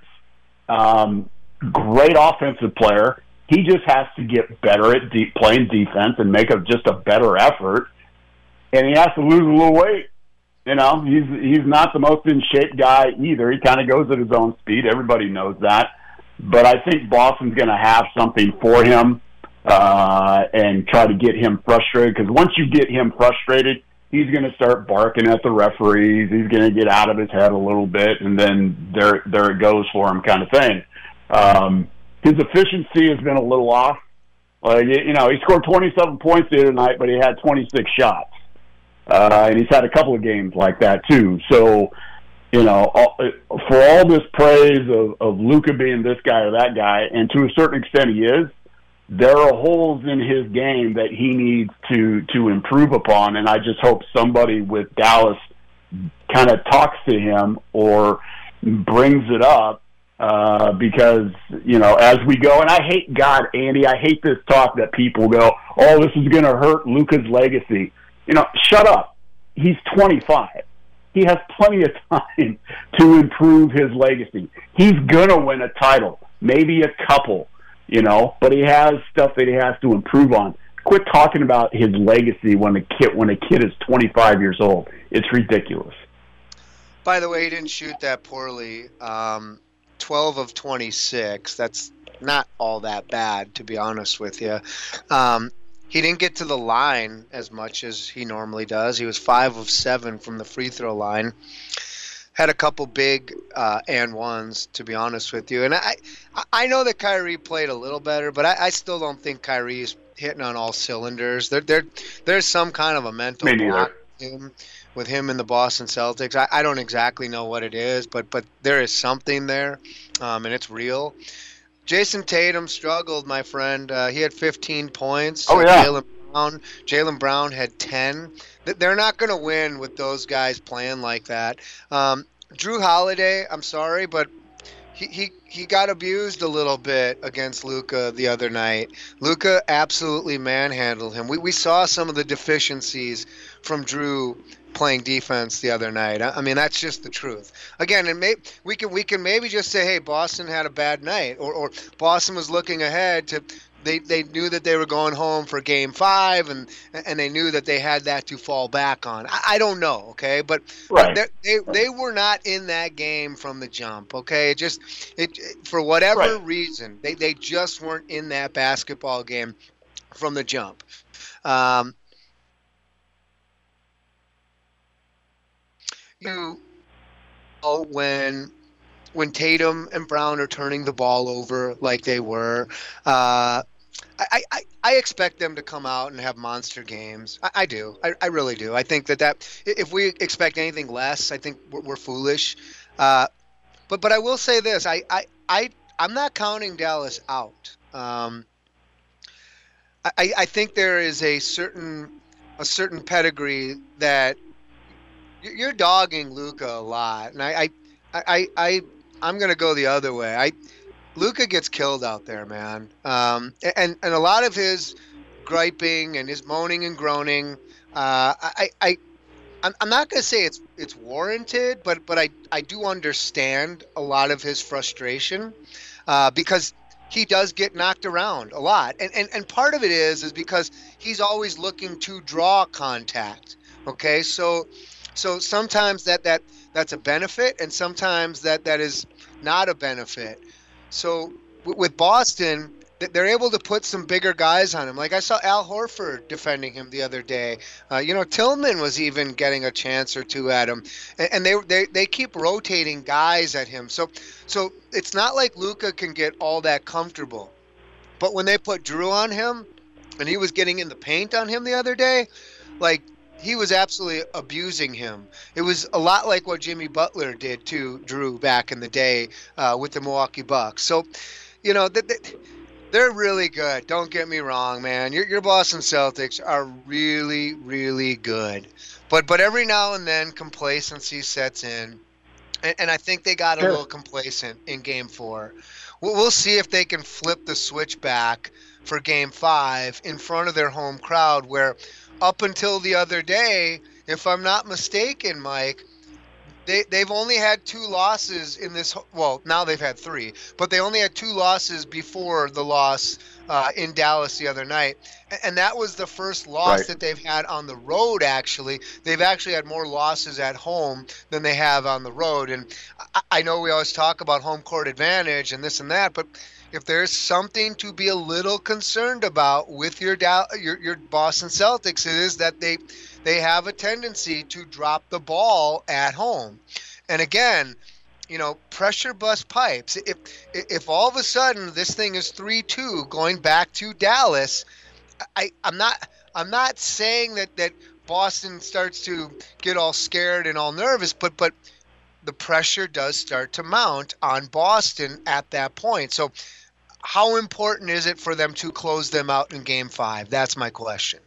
Um, great offensive player. He just has to get better at deep playing defense and make a, just a better effort. And he has to lose a little weight. You know, he's he's not the most in shape guy either. He kind of goes at his own speed. Everybody knows that. But I think Boston's going to have something for him uh, and try to get him frustrated. Because once you get him frustrated, he's going to start barking at the referees. He's going to get out of his head a little bit, and then there there it goes for him, kind of thing. Um, his efficiency has been a little off. Like, you know, he scored twenty-seven points the other night, but he had twenty-six shots. Uh, and he's had a couple of games like that, too. So, you know, all, for all this praise of, of Luka being this guy or that guy, and to a certain extent he is, there are holes in his game that he needs to, to improve upon. And I just hope somebody with Dallas kind of talks to him or brings it up. Uh, because, you know, as we go, and I hate, God, Andy, I hate this talk that people go, oh, this is going to hurt Luka's legacy. You know, shut up. He's twenty-five. He has plenty of time to improve his legacy. He's going to win a title, maybe a couple, you know, but he has stuff that he has to improve on. Quit talking about his legacy when a kid, when a kid is twenty-five years old. It's ridiculous. By the way, he didn't shoot that poorly. Um, twelve of twenty-six. That's not all that bad, to be honest with you. Um, he didn't get to the line as much as he normally does. He was five of seven from the free throw line. Had a couple big uh, and ones, to be honest with you. And I I know that Kyrie played a little better, but I, I still don't think Kyrie is, hitting on all cylinders. There, there, there's some kind of a mental block with him, with him and the Boston Celtics. I, I don't exactly know what it is, but but there is something there, um, and it's real. Jason Tatum struggled, my friend. Uh, he had fifteen points. Oh, yeah. Jaylen Brown, Jaylen Brown had ten. They're not going to win with those guys playing like that. Um, Drew Holiday, I'm sorry, but he, he, he got abused a little bit against Luka the other night. Luka absolutely manhandled him. We, we saw some of the deficiencies from Drew playing defense the other night. I mean, that's just the truth. Again, and may, we can we can maybe just say, hey, Boston had a bad night, or, or Boston was looking ahead to they, they knew that they were going home for game five, and and they knew that they had that to fall back on. I, I don't know, okay, but, right. but they they were not in that game from the jump, okay. It just it, it for whatever right. reason they they just weren't in that basketball game from the jump. Um, You know, when when Tatum and Brown are turning the ball over like they were, uh, I, I, I expect them to come out and have monster games. I, I do. I, I really do. I think that, that if we expect anything less, I think we're, we're foolish. Uh, but but I will say this. I, I, I, I'm not counting Dallas out. Um, I, I think there is a certain a certain pedigree that you're dogging Luka a lot, and I, I, I, I I'm gonna go the other way. I, Luka gets killed out there, man. Um, and and a lot of his griping and his moaning and groaning, uh, I, I, I'm not gonna say it's it's warranted, but but I I do understand a lot of his frustration, uh, because he does get knocked around a lot, and and and part of it is is because he's always looking to draw contact. Okay, so. So sometimes that, that that's a benefit, and sometimes that, that is not a benefit. So w- with Boston, th- they're able to put some bigger guys on him. Like I saw Al Horford defending him the other day. Uh, you know, Tillman was even getting a chance or two at him, and, and they, they they keep rotating guys at him. So so it's not like Luka can get all that comfortable. But when they put Drew on him, and he was getting in the paint on him the other day, like. He was absolutely abusing him. It was a lot like what Jimmy Butler did to Drew back in the day uh, with the Milwaukee Bucks. So, you know, they're really good. Don't get me wrong, man. Your, your Boston Celtics are really, really good. But but every now and then complacency sets in, and, and I think they got a sure. little complacent in Game Four. We'll, we'll see if they can flip the switch back for Game Five in front of their home crowd, where up until the other day, if I'm not mistaken, Mike, they, they've only had two losses in this – well, now they've had three, but they only had two losses before the loss uh, in Dallas the other night. And that was the first loss right. that they've had on the road, actually. They've actually had more losses at home than they have on the road. And I, I know we always talk about home court advantage and this and that, but – if there's something to be a little concerned about with your your, your Boston Celtics, it is that they they have a tendency to drop the ball at home. And again, you know, pressure bust pipes. If if all of a sudden this thing is three two going back to Dallas, I, I'm not I'm not saying that, that Boston starts to get all scared and all nervous, but but the pressure does start to mount on Boston at that point. So how important is it for them to close them out in Game Five? That's my question.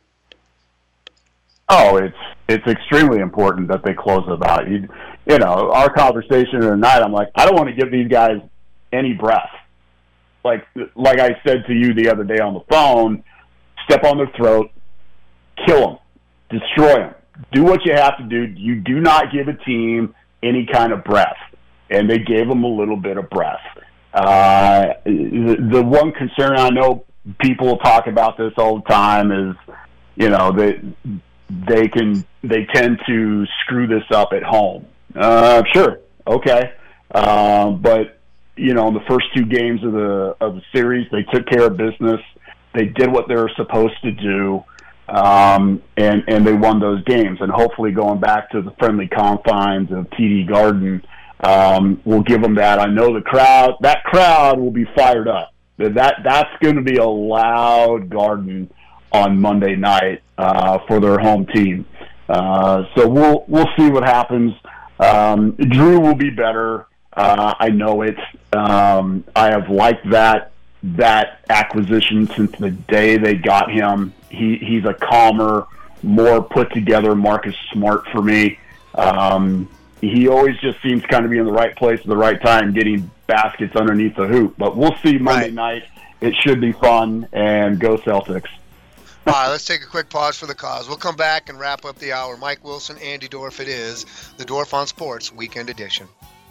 Oh, it's it's extremely important that they close them out. You, you know, our conversation tonight, I'm like, I don't want to give these guys any breath. Like like I said to you the other day on the phone, step on their throat, kill them, destroy them. Do what you have to do. You do not give a team any kind of breath, and they gave them a little bit of breath. Uh, the, the one concern, I know people talk about this all the time, is, you know, they they can they tend to screw this up at home. Uh, sure, okay, uh, but you know, in the first two games of the of the series, they took care of business. They did what they were supposed to do. Um, and, and they won those games. And hopefully going back to the friendly confines of T D Garden, um, we'll give them that. I know the crowd, that crowd will be fired up. That That's going to be a loud Garden on Monday night uh, for their home team. Uh, so we'll we'll see what happens. Um, Drew will be better. Uh, I know it. Um, I have liked that that acquisition since the day they got him. He he's a calmer, more put together Marcus Smart for me. Um, he always just seems kind of be in the right place at the right time, getting baskets underneath the hoop. But we'll see Monday right. night. It should be fun, and go Celtics. All right, let's take a quick pause for the cause. We'll come back and wrap up the hour. Mike Wilson, Andy Dorf, it is the Dorf on Sports Weekend Edition.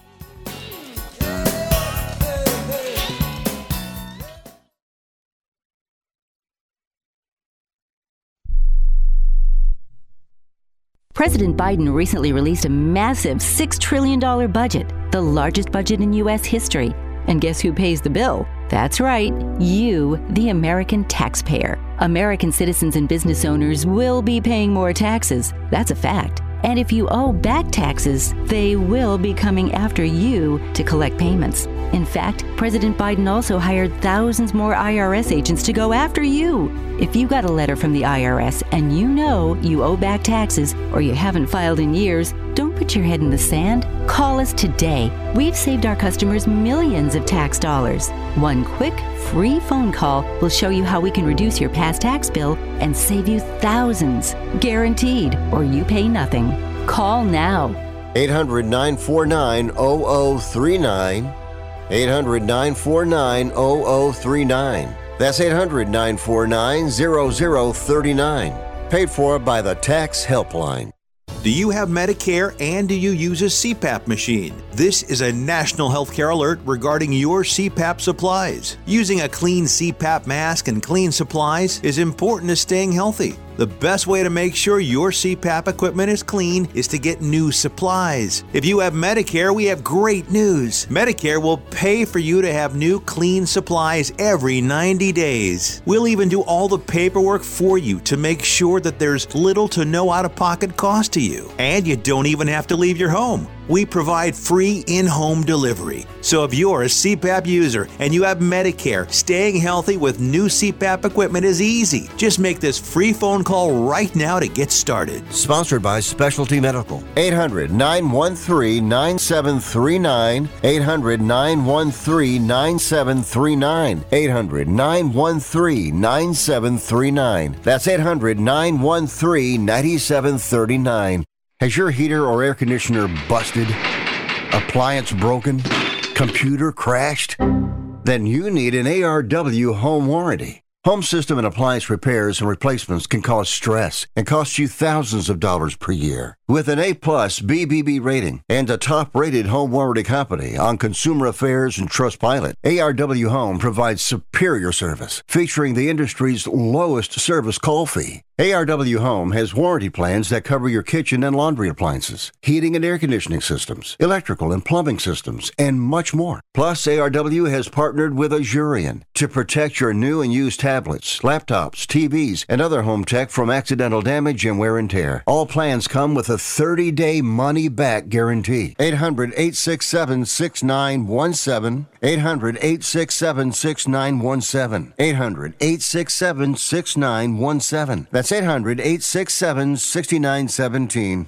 President Biden recently released a massive six trillion dollars budget, the largest budget in U S history. And guess who pays the bill? That's right, you, the American taxpayer. American citizens and business owners will be paying more taxes. That's a fact. And if you owe back taxes, they will be coming after you to collect payments. In fact, President Biden also hired thousands more I R S agents to go after you. If you got a letter from the I R S and you know you owe back taxes or you haven't filed in years, don't put your head in the sand. Call us today. We've saved our customers millions of tax dollars. One quick, free phone call will show you how we can reduce your past tax bill and save you thousands. Guaranteed, or you pay nothing. Call now. eight hundred, nine four nine, zero zero three nine. eight hundred, nine four nine, zero zero three nine. That's eight hundred, nine four nine, zero zero three nine. Paid for by the Tax Helpline. Do you have Medicare and do you use a C PAP machine? This is a national healthcare alert regarding your C PAP supplies. Using a clean C PAP mask and clean supplies is important to staying healthy. The best way to make sure your C PAP equipment is clean is to get new supplies. If you have Medicare, we have great news. Medicare will pay for you to have new clean supplies every ninety days. We'll even do all the paperwork for you to make sure that there's little to no out-of-pocket cost to you. And you don't even have to leave your home. We provide free in-home delivery. So if you're a C PAP user and you have Medicare, staying healthy with new C PAP equipment is easy. Just make this free phone call right now to get started. Sponsored by Specialty Medical. eight hundred, nine one three, nine seven three nine. eight hundred, nine one three, nine seven three nine. eight hundred, nine one three, nine seven three nine. That's eight hundred, nine one three, nine seven three nine. Has your heater or air conditioner busted? Appliance broken? Computer crashed? Then you need an A R W home warranty. Home system and appliance repairs and replacements can cause stress and cost you thousands of dollars per year. With an A-plus B B B rating and a top-rated home warranty company on Consumer Affairs and Trustpilot, A R W Home provides superior service, featuring the industry's lowest service call fee. A R W Home has warranty plans that cover your kitchen and laundry appliances, heating and air conditioning systems, electrical and plumbing systems, and much more. Plus, A R W has partnered with Azurion to protect your new and used tablets, laptops, T Vs, and other home tech from accidental damage and wear and tear. All plans come with a thirty-day money-back guarantee. eight hundred, eight six seven, six nine one seven. eight hundred, eight six seven, six nine one seven. eight hundred, eight six seven, six nine one seven. That's eight hundred, eight six seven, six nine one seven.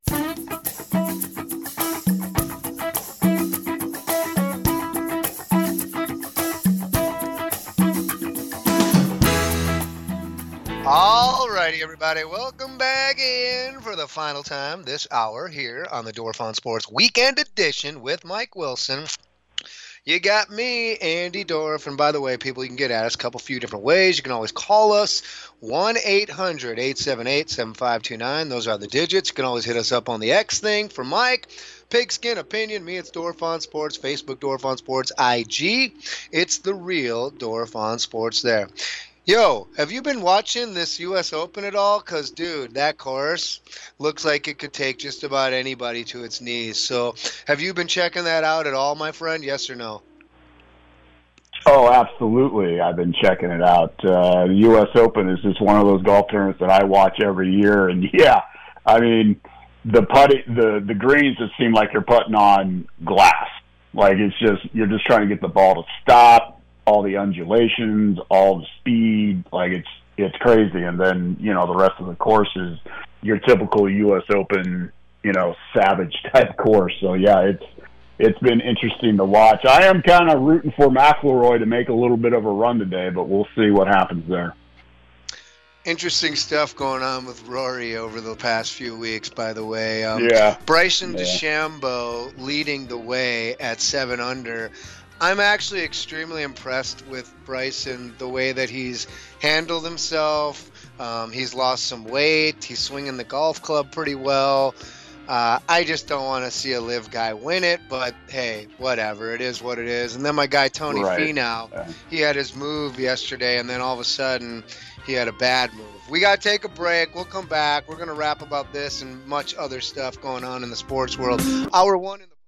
All righty, everybody. Welcome back in for the final time this hour here on the Dorf on Sports Weekend Edition with Mike Wilson. You got me, Andy Dorf. And by the way, people, you can get at us a couple few different ways. You can always call us, one eight hundred, eight seven eight, seven five two nine. Those are the digits. You can always hit us up on the X thing. For Mike, Pigskin Opinion, me, it's Dorf on Sports. Facebook, Dorf on Sports. I G, it's the real Dorf on Sports there. Yo, have you been watching this U S Open at all? Because, dude, that course looks like it could take just about anybody to its knees. So have you been checking that out at all, my friend? Yes or no? Oh, absolutely. I've been checking it out. Uh, the U S Open is just one of those golf tournaments that I watch every year. And, yeah, I mean, the putting, the, the greens just seem like you're putting on glass. Like, it's just, you're just trying to get the ball to stop. All the undulations, all the speed, like it's it's crazy. And then, you know, the rest of the course is your typical U S Open, you know, savage type course. So, yeah, it's it's been interesting to watch. I am kind of rooting for McIlroy to make a little bit of a run today, but we'll see what happens there. Interesting stuff going on with Rory over the past few weeks, by the way. Um, yeah. Bryson yeah. DeChambeau leading the way at seven under. I'm actually extremely impressed with Bryson, the way that he's handled himself. Um, he's lost some weight. He's swinging the golf club pretty well. Uh, I just don't want to see a live guy win it, but hey, whatever. It is what it is. And then my guy Tony right. Finau, yeah. he had his move yesterday, and then all of a sudden he had a bad move. We got to take a break. We'll come back. We're going to wrap about this and much other stuff going on in the sports world. Hour one in the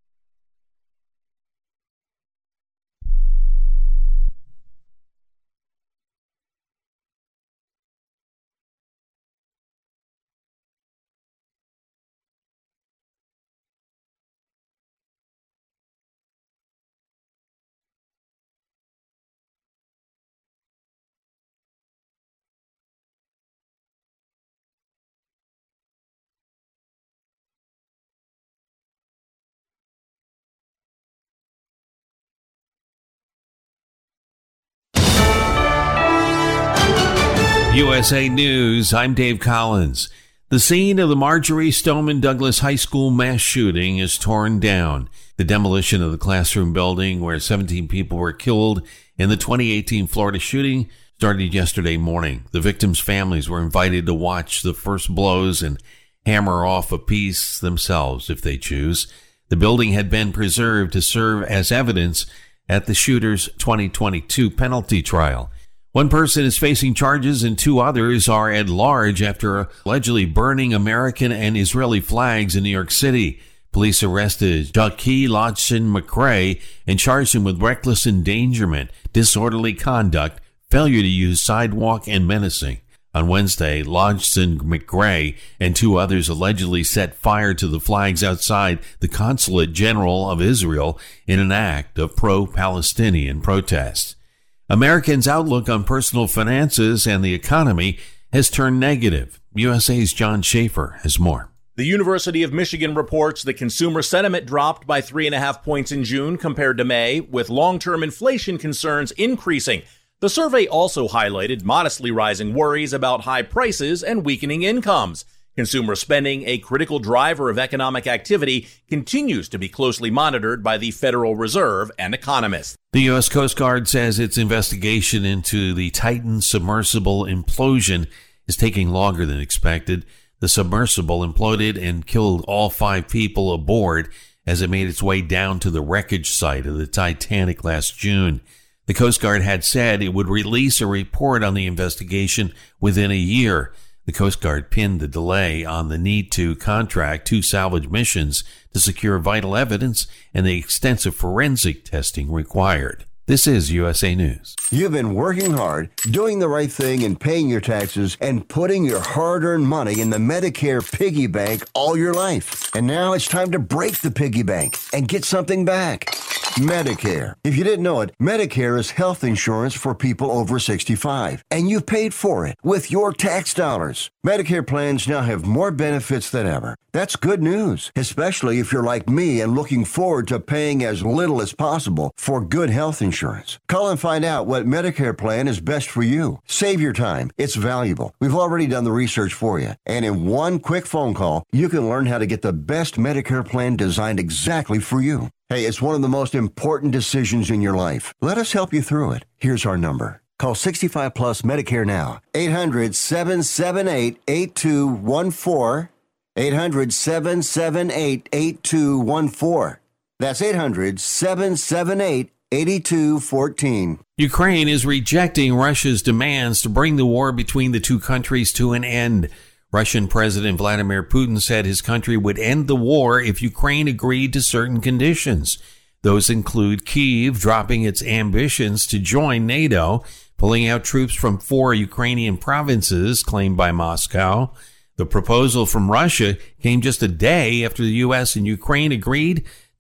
U S A News, I'm Dave Collins. The scene of the Marjorie Stoneman Douglas High School mass shooting is torn down. The demolition of the classroom building where seventeen people were killed in the twenty eighteen Florida shooting started yesterday morning. The victims' families were invited to watch the first blows and hammer off a piece themselves if they choose. The building had been preserved to serve as evidence at the shooter's twenty twenty-two penalty trial. One person is facing charges and two others are at large after allegedly burning American and Israeli flags in New York City. Police arrested Jackie Lodson McRae and charged him with reckless endangerment, disorderly conduct, failure to use sidewalk, and menacing. On Wednesday, Lodson McRae and two others allegedly set fire to the flags outside the Consulate General of Israel in an act of pro-Palestinian protest. Americans' outlook on personal finances and the economy has turned negative. U S A's John Schaefer has more. The University of Michigan reports that consumer sentiment dropped by three and a half points in June compared to May, with long-term inflation concerns increasing. The survey also highlighted modestly rising worries about high prices and weakening incomes. Consumer spending, a critical driver of economic activity, continues to be closely monitored by the Federal Reserve and economists. The U S Coast Guard says its investigation into the Titan submersible implosion is taking longer than expected. The submersible imploded and killed all five people aboard as it made its way down to the wreckage site of the Titanic last June. The Coast Guard had said it would release a report on the investigation within a year. The Coast Guard pinned the delay on the need to contract two salvage missions to secure vital evidence and the extensive forensic testing required. This is U S A News. You've been working hard, doing the right thing and paying your taxes and putting your hard-earned money in the Medicare piggy bank all your life. And now it's time to break the piggy bank and get something back. Medicare. If you didn't know it, Medicare is health insurance for people over sixty-five, and you've paid for it with your tax dollars. Medicare plans now have more benefits than ever. That's good news, especially if you're like me and looking forward to paying as little as possible for good health insurance. Call and find out what Medicare plan is best for you. Save your time. It's valuable. We've already done the research for you. And in one quick phone call, you can learn how to get the best Medicare plan designed exactly for you. Hey, it's one of the most important decisions in your life. Let us help you through it. Here's our number. Call sixty-five plus Medicare now. eight hundred, seven seven eight, eight two one four. eight hundred, seven seven eight, eight two one four. That's eight hundred, seven seven eight, eight two one four. Ukraine is rejecting Russia's demands to bring the war between the two countries to an end. Russian President Vladimir Putin said his country would end the war if Ukraine agreed to certain conditions. Those include Kyiv dropping its ambitions to join NATO, pulling out troops from four Ukrainian provinces claimed by Moscow. The proposal from Russia came just a day after the U S and Ukraine agreed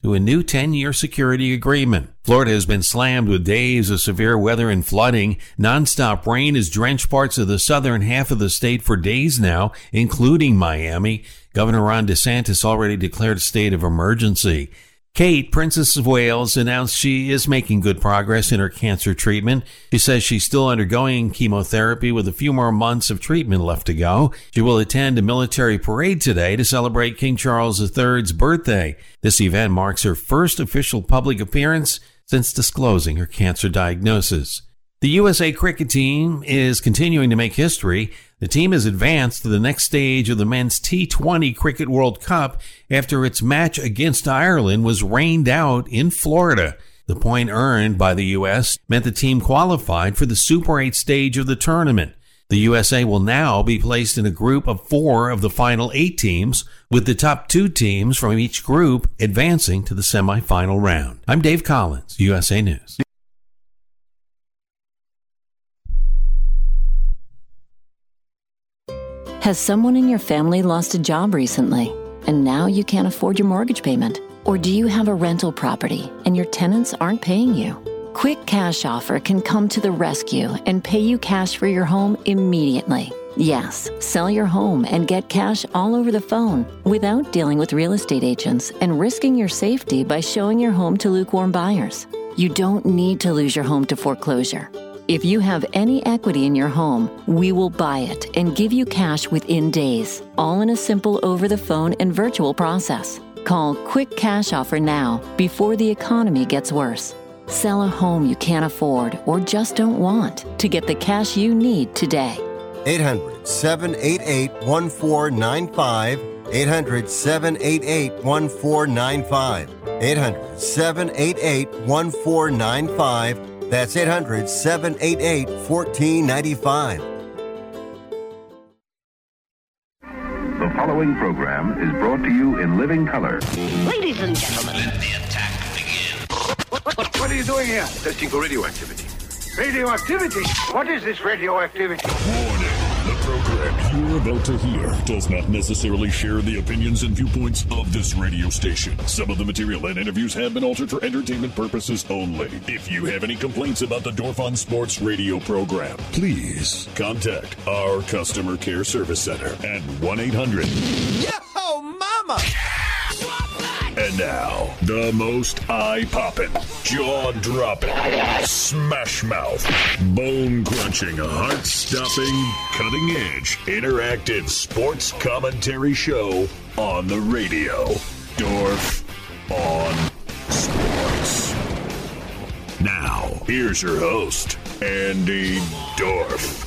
to a new ten-year security agreement. Florida has been slammed with days of severe weather and flooding. Nonstop rain has drenched parts of the southern half of the state for days now, including Miami. Governor Ron DeSantis already declared a state of emergency. Kate, Princess of Wales, announced she is making good progress in her cancer treatment. She says she's still undergoing chemotherapy with a few more months of treatment left to go. She will attend a military parade today to celebrate King Charles the third's birthday. This event marks her first official public appearance since disclosing her cancer diagnosis. The U S A cricket team is continuing to make history. The team has advanced to the next stage of the men's T twenty Cricket World Cup after its match against Ireland was rained out in Florida. The point earned by the U S meant the team qualified for the Super eight stage of the tournament. The U S A will now be placed in a group of four of the final eight teams, with the top two teams from each group advancing to the semifinal round. I'm Dave Collins, U S A News. Has someone in your family lost a job recently, and now you can't afford your mortgage payment? Or do you have a rental property and your tenants aren't paying you? Quick Cash Offer can come to the rescue and pay you cash for your home immediately. Yes, sell your home and get cash all over the phone without dealing with real estate agents and risking your safety by showing your home to lukewarm buyers. You don't need to lose your home to foreclosure. If you have any equity in your home, we will buy it and give you cash within days, all in a simple over-the-phone and virtual process. Call Quick Cash Offer now before the economy gets worse. Sell a home you can't afford or just don't want to get the cash you need today. eight hundred, seven eight eight, one four nine five. eight hundred, seven eight eight, one four nine five. eight hundred, seven eight eight, one four nine five. That's eight hundred, seven eight eight, one four nine five. The following program is brought to you in living color. Ladies and gentlemen, let the attack begin. What, what, what are you doing here? Testing for radioactivity. Radioactivity? What is this radioactivity? Warning. The program you're about to hear does not necessarily share the opinions and viewpoints of this radio station. Some of the material and interviews have been altered for entertainment purposes only. If you have any complaints about the Dorf on Sports radio program, please contact our customer care service center at one eight hundred. Yo, mama! And now, the most eye-popping, jaw-dropping, smash-mouth, bone-crunching, heart-stopping, cutting-edge, interactive sports commentary show on the radio. Dorf on Sports. Now, here's your host, Andy Dorf.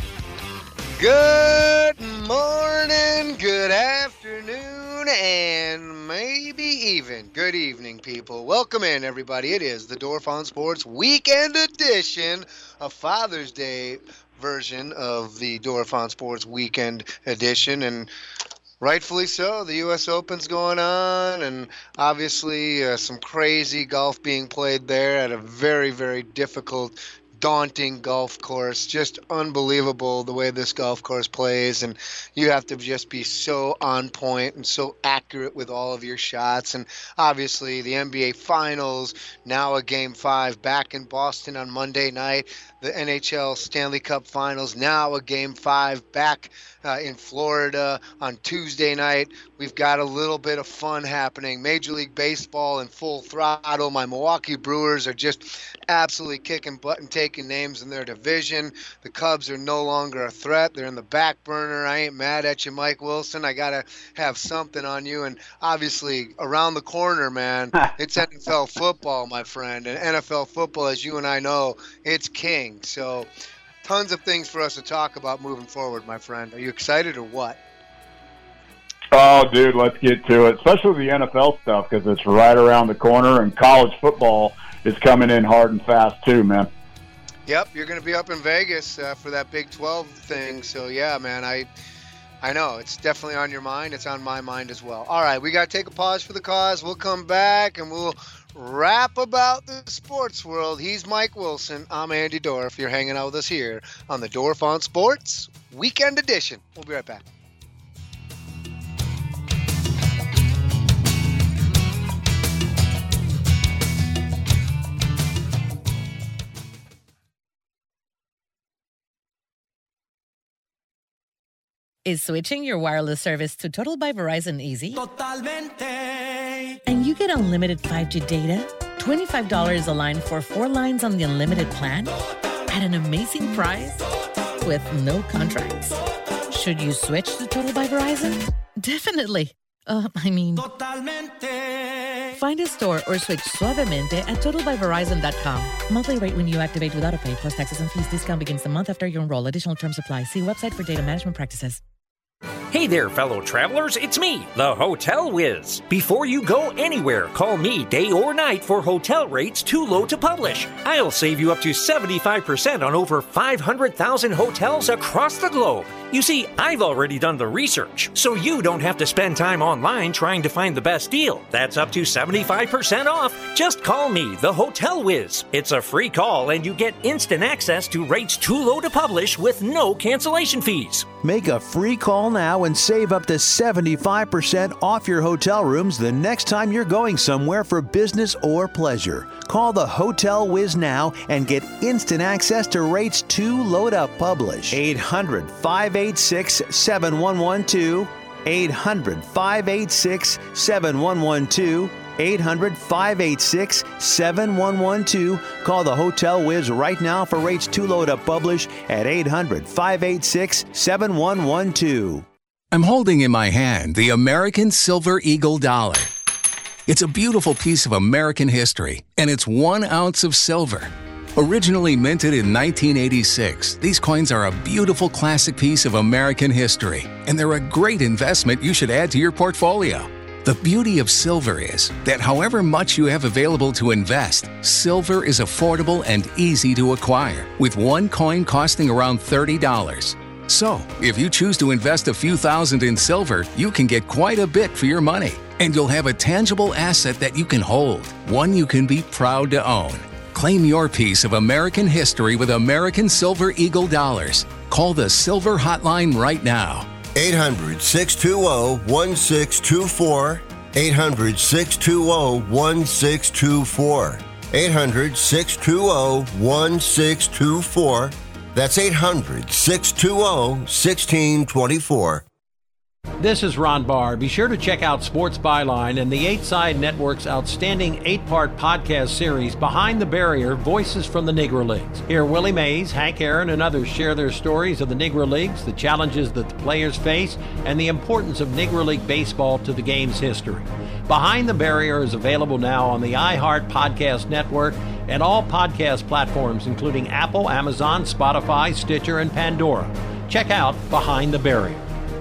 Good morning, good afternoon, and maybe even good evening, people. Welcome in, everybody. It is the Dorf on Sports Weekend Edition, a Father's Day version of the Dorf on Sports Weekend Edition, and rightfully so. The U S Open's going on, and obviously uh, some crazy golf being played there at a very, very difficult, daunting golf course. Just unbelievable the way this golf course plays, and you have to just be so on point and so accurate with all of your shots. And obviously the N B A Finals, now a game five back in Boston on Monday night. The N H L Stanley Cup Finals, now a game five back uh, in Florida on Tuesday night. We've got a little bit of fun happening. Major League Baseball in full throttle. My Milwaukee Brewers are just absolutely kicking butt and taking names in their division. The Cubs are no longer a threat. They're in the back burner. I ain't mad at you, Mike Wilson. I got to have something on you. And obviously, around the corner, man, it's N F L football, my friend. And N F L football, as you and I know, it's king. So tons of things for us to talk about moving forward, my friend. Are you excited or what? Oh, dude, let's get to it, especially the N F L stuff, because it's right around the corner, and college football is coming in hard and fast too, man. Yep, you're going to be up in Vegas uh, for that Big twelve thing. So, yeah, man, I I know. It's definitely on your mind. It's on my mind as well. All right, we got to take a pause for the cause. We'll come back, and we'll rap about the sports world. He's Mike Wilson. I'm Andy Dorf. You're hanging out with us here on the Dorf on Sports Weekend Edition. We'll be right back. Is switching your wireless service to Total by Verizon easy? Totalmente. And you get unlimited five G data, twenty-five dollars a line for four lines on the unlimited plan at an amazing price with no contracts. Should you switch to Total by Verizon? Definitely. Uh, I mean... Totalmente. Find a store or switch suavemente at total by verizon dot com. Monthly rate when you activate without a pay plus taxes and fees. Discount begins the month after you enroll. Additional terms apply. See website for data management practices. Hey there, fellow travelers, it's me, the Hotel Whiz. Before you go anywhere, call me day or night for hotel rates too low to publish. I'll save you up to seventy-five percent on over five hundred thousand hotels across the globe. You see, I've already done the research, so you don't have to spend time online trying to find the best deal. That's up to seventy-five percent off. Just call me, the Hotel Whiz. It's a free call, and you get instant access to rates too low to publish with no cancellation fees. Make a free call now and save up to seventy-five percent off your hotel rooms the next time you're going somewhere for business or pleasure. Call the Hotel Whiz now and get instant access to rates too low to publish. eight hundred, five eight six, seven one one two. eight hundred, five eight six, seven one one two. eight hundred, five eight six, seven one one two. Call the Hotel Whiz right now for rates too low to publish at eight hundred, five eight six, seven one one two. I'm holding in my hand the American Silver Eagle Dollar. It's a beautiful piece of American history, and it's one ounce of silver. Originally minted in nineteen eighty-six, these coins are a beautiful classic piece of American history, and they're a great investment you should add to your portfolio. The beauty of silver is that however much you have available to invest, silver is affordable and easy to acquire, with one coin costing around thirty dollars. So, if you choose to invest a few thousand in silver, you can get quite a bit for your money, and you'll have a tangible asset that you can hold, one you can be proud to own. Claim your piece of American history with American Silver Eagle Dollars. Call the Silver Hotline right now. eight hundred, six two zero, one six two four. eight hundred, six two zero, one six two four. eight hundred, six two zero, one six two four. That's eight hundred, six two zero, one six two four. This is Ron Barr. Be sure to check out Sports Byline and the Eight Side Network's outstanding eight-part podcast series, Behind the Barrier, Voices from the Negro Leagues. Here, Willie Mays, Hank Aaron, and others share their stories of the Negro Leagues, the challenges that the players face, and the importance of Negro League baseball to the game's history. Behind the Barrier is available now on the iHeart Podcast Network and all podcast platforms, including Apple, Amazon, Spotify, Stitcher, and Pandora. Check out Behind the Barrier.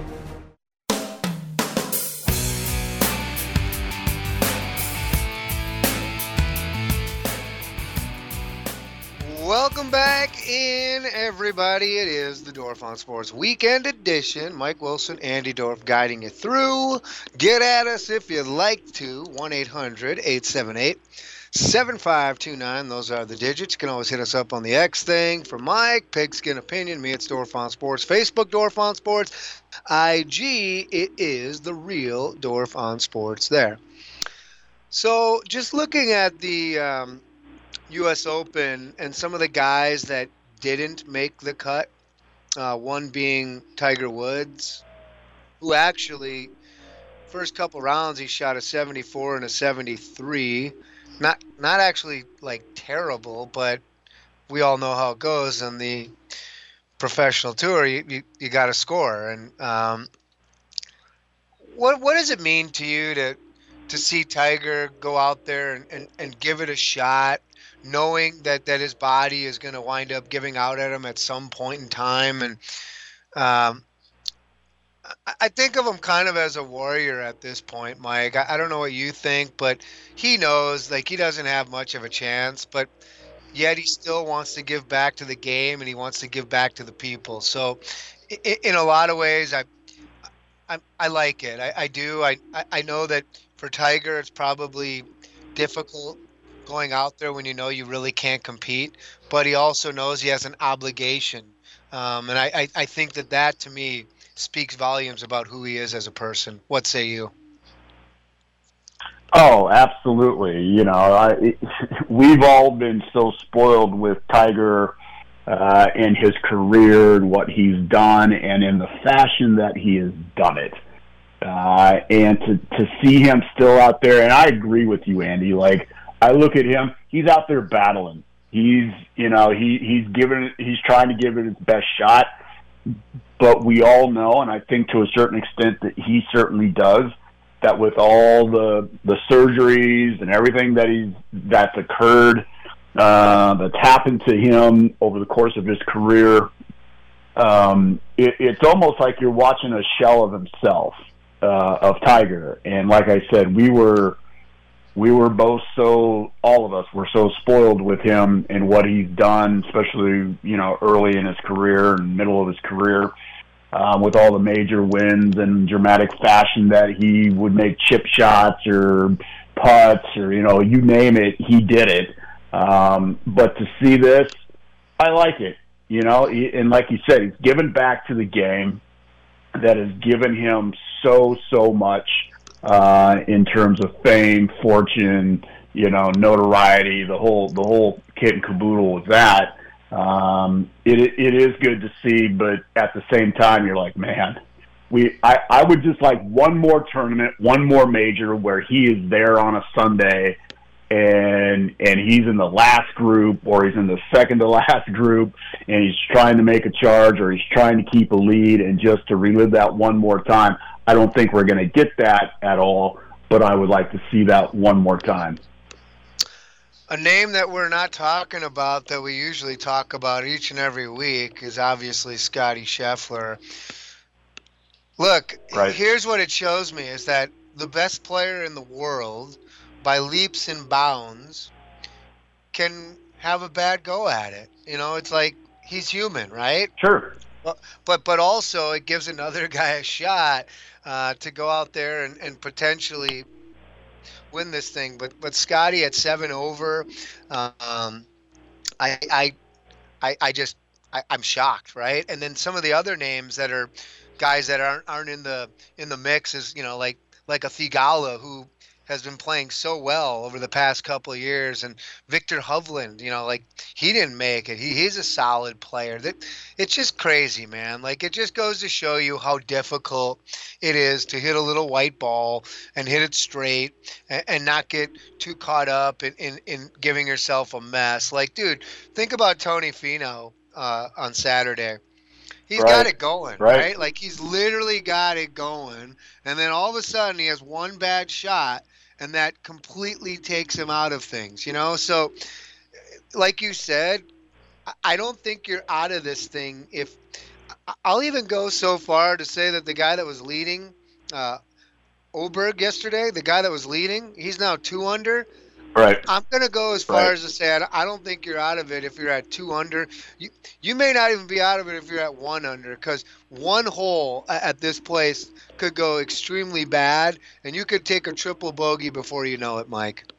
Welcome back in, everybody. It is the Dorf on Sports Weekend Edition. Mike Wilson, Andy Dorf guiding you through. Get at us if you'd like to. one eight hundred, eight seven eight, seven five two nine. Those are the digits. You can always hit us up on the X thing. For Mike, Pigskin Opinion, me, it's Dorf on Sports. Facebook, Dorf on Sports. I G, it is the real Dorf on Sports there. So just looking at the... Um, U S Open and some of the guys that didn't make the cut, uh, one being Tiger Woods, who actually, first couple rounds, he shot a seventy-four and a seventy-three. Not not actually, like, terrible, but we all know how it goes on the professional tour. You, you, you got to score. And um, what what does it mean to you to, to see Tiger go out there and, and, and give it a shot, knowing that, that his body is going to wind up giving out at him at some point in time? And um, I think of him kind of as a warrior at this point, Mike. I, I don't know what you think, but he knows, like, he doesn't have much of a chance, but yet he still wants to give back to the game and he wants to give back to the people. So in, in a lot of ways, I I, I like it. I, I do. I, I know that for Tiger, it's probably difficult going out there when you know you really can't compete, but he also knows he has an obligation. Um, and I, I, I think that that, to me, speaks volumes about who he is as a person. What say you? Oh, absolutely. You know, I, we've all been so spoiled with Tiger uh, in his career and what he's done and in the fashion that he has done it. Uh, and to, to see him still out there, and I agree with you, Andy, like, I look at him, he's out there battling. He's, you know, he, he's giving it, he's trying to give it his best shot, but we all know, and I think to a certain extent that he certainly does, that with all the, the surgeries and everything that he's, that's occurred, uh, that's happened to him over the course of his career, um, it, it's almost like you're watching a shell of himself. Uh, of Tiger. And like I said, we were we were both so, all of us were so spoiled with him and what he's done, especially, you know, early in his career and middle of his career, um, with all the major wins and dramatic fashion that he would make chip shots or putts or, you know, you name it, he did it. Um, but to see this, I like it, you know, and like you said, he's given back to the game that has given him so, so much uh, in terms of fame, fortune, you know, notoriety, the whole the whole kit and caboodle with that. Um, it it is good to see, but at the same time, you're like, man, we I, I would just like one more tournament, one more major where he is there on a Sunday, and and he's in the last group or he's in the second to last group, and he's trying to make a charge or he's trying to keep a lead, and just to relive that one more time. I don't think we're going to get that at all, but I would like to see that one more time. A name that we're not talking about that we usually talk about each and every week is obviously Scottie Scheffler. Look, right. Here's what it shows me is that the best player in the world, by leaps and bounds, can have a bad go at it. You know, it's like he's human, right? Sure. But but, but also it gives another guy a shot uh, to go out there and, and potentially win this thing. But but Scottie at seven over, um, I I I, I just I, I'm shocked, right? And then some of the other names that are guys that aren't aren't in the in the mix is, you know, like like a Thigala, who has been playing so well over the past couple of years, and Victor Hovland, you know, like he didn't make it. He he's a solid player. That it's just crazy, man. Like it just goes to show you how difficult it is to hit a little white ball and hit it straight and, and not get too caught up in, in, in giving yourself a mess. Like, dude, think about Tony Finau uh, on Saturday. He's right. got it going, right. right? Like he's literally got it going, and then all of a sudden he has one bad shot, and that completely takes him out of things, you know? So, like you said, I don't think you're out of this thing. If I'll even go so far to say that the guy that was leading, uh, Oberg yesterday, the guy that was leading, he's now two under. Right. I'm going to go as far right. as to say I don't think you're out of it if you're at two under. You you may not even be out of it if you're at one under, because one hole at this place could go extremely bad, and you could take a triple bogey before you know it, Mike.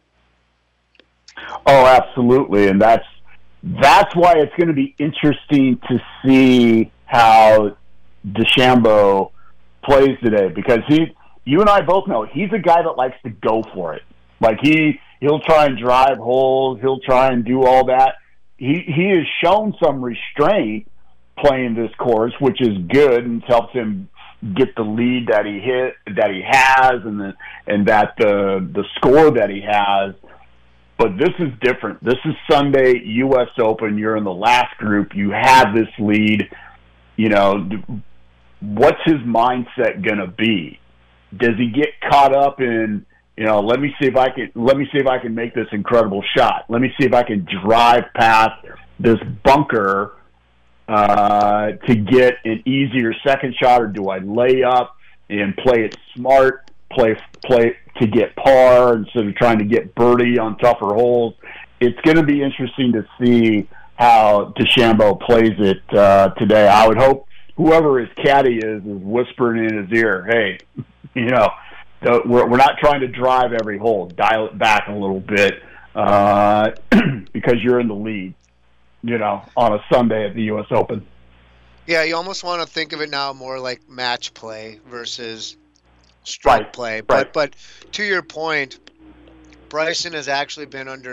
Oh, absolutely, and that's that's why it's going to be interesting to see how DeChambeau plays today, because he, you and I both know he's a guy that likes to go for it. Like he. He'll try and drive holes. He'll try and do all that. He he has shown some restraint playing this course, which is good and helps him get the lead that he hit that he has, and the and that the the score that he has. But this is different. This is Sunday, U S Open. You're in the last group. You have this lead. You know, what's his mindset gonna be? Does he get caught up in, you know, let me see if I can let me see if I can make this incredible shot. Let me see if I can drive past this bunker uh, to get an easier second shot, or do I lay up and play it smart, play play to get par instead of trying to get birdie on tougher holes? It's going to be interesting to see how DeChambeau plays it uh, today. I would hope whoever his caddy is is whispering in his ear, "Hey, you know." So we're, we're not trying to drive every hole. Dial it back a little bit uh, because you're in the lead, you know, on a Sunday at the U S Open. Yeah, you almost want to think of it now more like match play versus strike right. play. But right. but to your point, Bryson has actually been under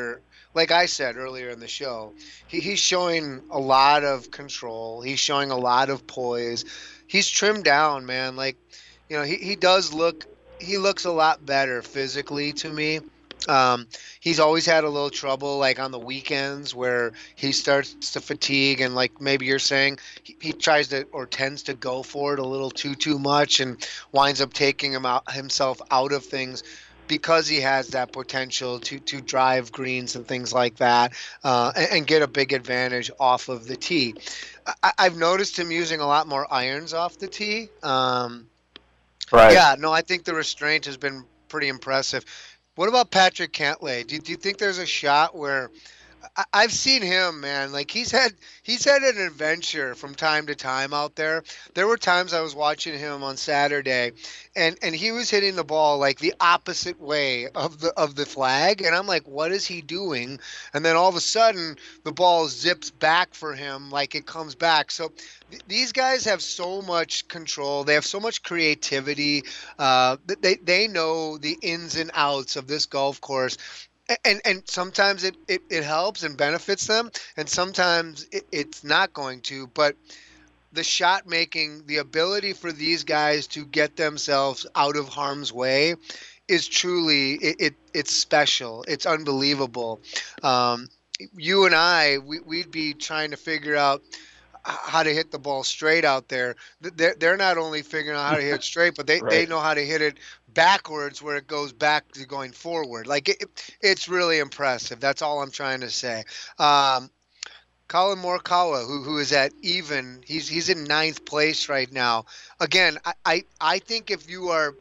like I said earlier in the show, he, he's showing a lot of control. He's showing a lot of poise. He's trimmed down, man. Like, you know, he, he does look, he looks a lot better physically to me. Um, he's always had a little trouble, like on the weekends where he starts to fatigue, and like maybe you're saying he, he tries to or tends to go for it a little too too much, and winds up taking him out himself out of things because he has that potential to to drive greens and things like that, uh, and, and get a big advantage off of the tee. I, I've noticed him using a lot more irons off the tee. Um, right. Yeah, no, I think the restraint has been pretty impressive. What about Patrick Cantlay? Do, do you think there's a shot where I, I've seen him, man? Like he's had he's had an adventure from time to time out there. There were times I was watching him on Saturday, and, and he was hitting the ball like the opposite way of the of the flag, and I'm like, what is he doing? And then all of a sudden, the ball zips back for him, like it comes back. So th- these guys have so much control. They have so much creativity. Uh, they they know the ins and outs of this golf course. And and sometimes it, it, it helps and benefits them, and sometimes it, it's not going to. But the shot making, the ability for these guys to get themselves out of harm's way is truly, it, it it's special. It's unbelievable. Um, you and I, we, we'd be trying to figure out how to hit the ball straight out there. They're, they're not only figuring out how to hit it straight, but they, right. they know how to hit it backwards where it goes back to going forward. Like it, it's really impressive. That's all I'm trying to say. Um, Colin Morikawa, who who is at even, he's he's in ninth place right now. Again, I I, I think if you are,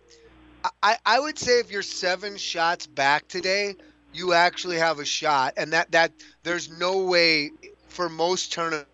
I, I would say if you're seven shots back today, you actually have a shot, and that that there's no way for most tournaments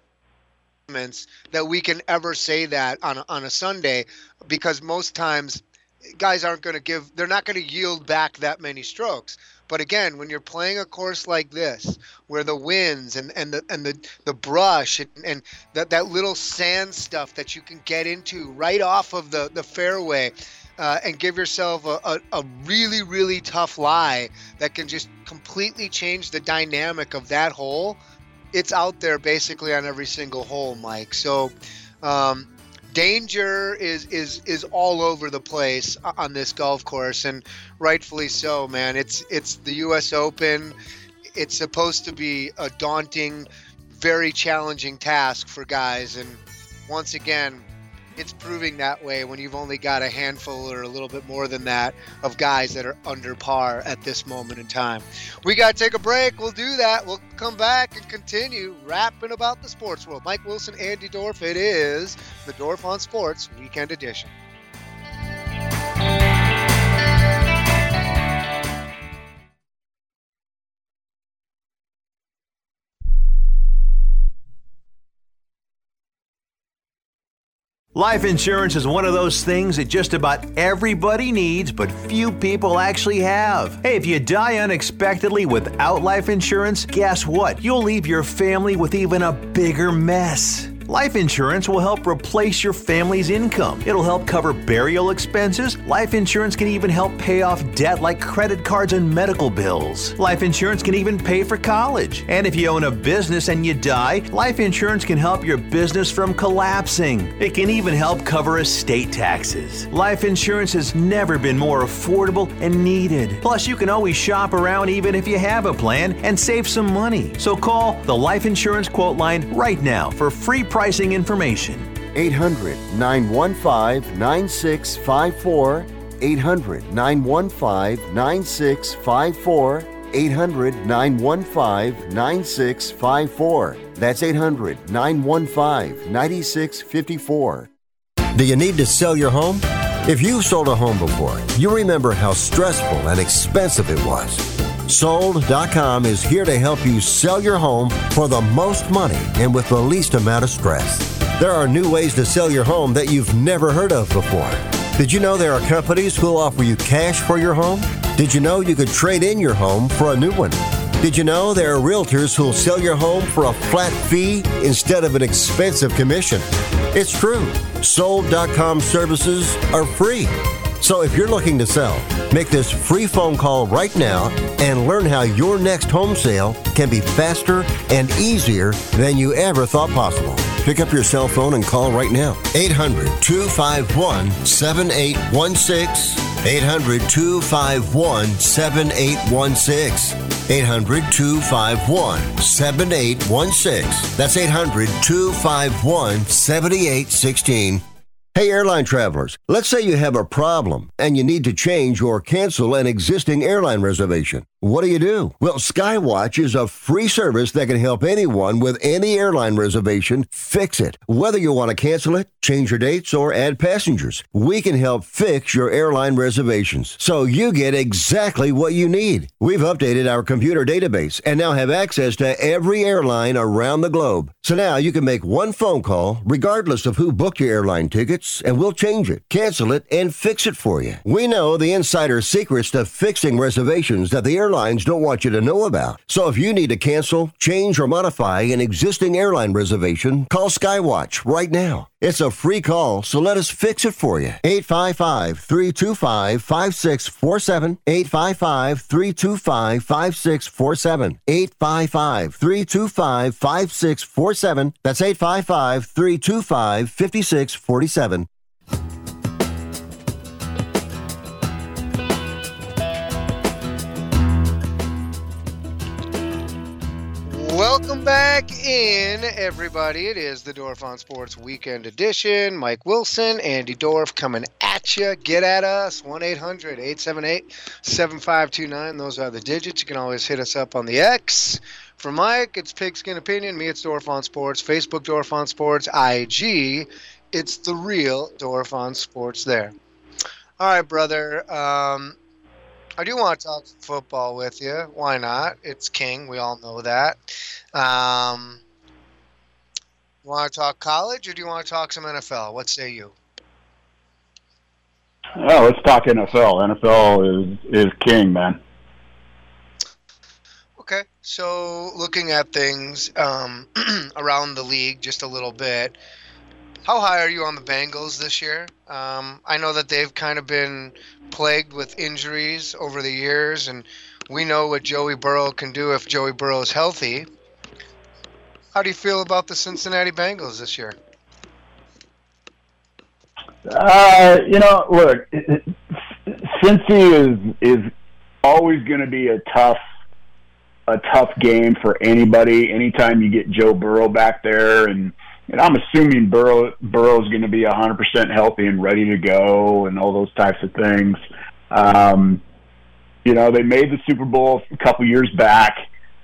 that we can ever say that on a, on a Sunday, because most times guys aren't going to give, they're not going to yield back that many strokes. But again, when you're playing a course like this, where the winds and, and the and the, the brush and, and that, that little sand stuff that you can get into right off of the, the fairway, uh, and give yourself a, a, a really, really tough lie that can just completely change the dynamic of that hole, it's out there basically on every single hole, Mike. So um, danger is is is all over the place on this golf course, and rightfully so, man. It's it's the U S Open. It's supposed to be a daunting, very challenging task for guys, and once again, it's proving that way when you've only got a handful or a little bit more than that of guys that are under par at this moment in time. We got to take a break. We'll do that. We'll come back and continue rapping about the sports world. Mike Wilson, Andy Dorf. It is the Dorf on Sports Weekend Edition. Life insurance is one of those things that just about everybody needs, but few people actually have. Hey, if you die unexpectedly without life insurance, guess what? You'll leave your family with even a bigger mess. Life insurance will help replace your family's income. It'll help cover burial expenses. Life insurance can even help pay off debt like credit cards and medical bills. Life insurance can even pay for college. And if you own a business and you die, life insurance can help your business from collapsing. It can even help cover estate taxes. Life insurance has never been more affordable and needed. Plus, you can always shop around even if you have a plan and save some money. So call the Life Insurance Quote Line right now for free pricing information. eight hundred, nine one five, nine six five four. eight hundred, nine one five, nine six five four. eight hundred, nine one five, nine six five four. That's eight hundred, nine one five, nine six five four. Do you need to sell your home? If you've sold a home before, you remember how stressful and expensive it was. Sold dot com is here to help you sell your home for the most money and with the least amount of stress. There are new ways to sell your home that you've never heard of before. Did you know there are companies who'll offer you cash for your home? Did you know you could trade in your home for a new one? Did you know there are realtors who'll sell your home for a flat fee instead of an expensive commission? It's true. Sold dot com services are free. So if you're looking to sell, make this free phone call right now and learn how your next home sale can be faster and easier than you ever thought possible. Pick up your cell phone and call right now. eight hundred, two five one, seven eight one six. eight hundred, two five one, seven eight one six. eight hundred, two five one, seven eight one six. That's eight hundred, two five one, seven eight one six. Hey, airline travelers, let's say you have a problem and you need to change or cancel an existing airline reservation. What do you do? Well, Skywatch is a free service that can help anyone with any airline reservation fix it. Whether you want to cancel it, change your dates, or add passengers, we can help fix your airline reservations so you get exactly what you need. We've updated our computer database and now have access to every airline around the globe. So now you can make one phone call regardless of who booked your airline tickets, and we'll change it, cancel it, and fix it for you. We know the insider secrets to fixing reservations that the airlines don't want you to know about. So if you need to cancel, change, or modify an existing airline reservation, call Skywatch right now. It's a free call, so let us fix it for you. eight five five, three two five, five six four seven. eight five five, three two five, five six four seven. eight five five, three two five, five six four seven. That's eight five five, three two five, five six four seven. Welcome back in, everybody. It is the Dorf on Sports Weekend Edition. Mike Wilson, Andy Dorf coming at you. Get at us, one eight hundred, eight seven eight, seven five two nine. Those are the digits. You can always hit us up on the X. For Mike, it's Pigskin Opinion. Me, it's Dorf on Sports. Facebook, Dorf on Sports. I G, it's the real Dorf on Sports there. All right, brother. Um... I do want to talk football with you. Why not? It's king. We all know that. Um, you want to talk college, or do you want to talk some N F L? What say you? Oh, let's talk N F L. N F L is is king, man. Okay. So looking at things um, around the league just a little bit, how high are you on the Bengals this year? Um, I know that they've kind of been plagued with injuries over the years, and we know what Joey Burrow can do if Joey Burrow is healthy. How do you feel about the Cincinnati Bengals this year? Uh, you know, look, Cincy is is always going to be a tough a tough game for anybody. Anytime you get Joe Burrow back there, and And I'm assuming Burrow Burrow's going to be one hundred percent healthy and ready to go and all those types of things. Um, you know, they made the Super Bowl a couple years back.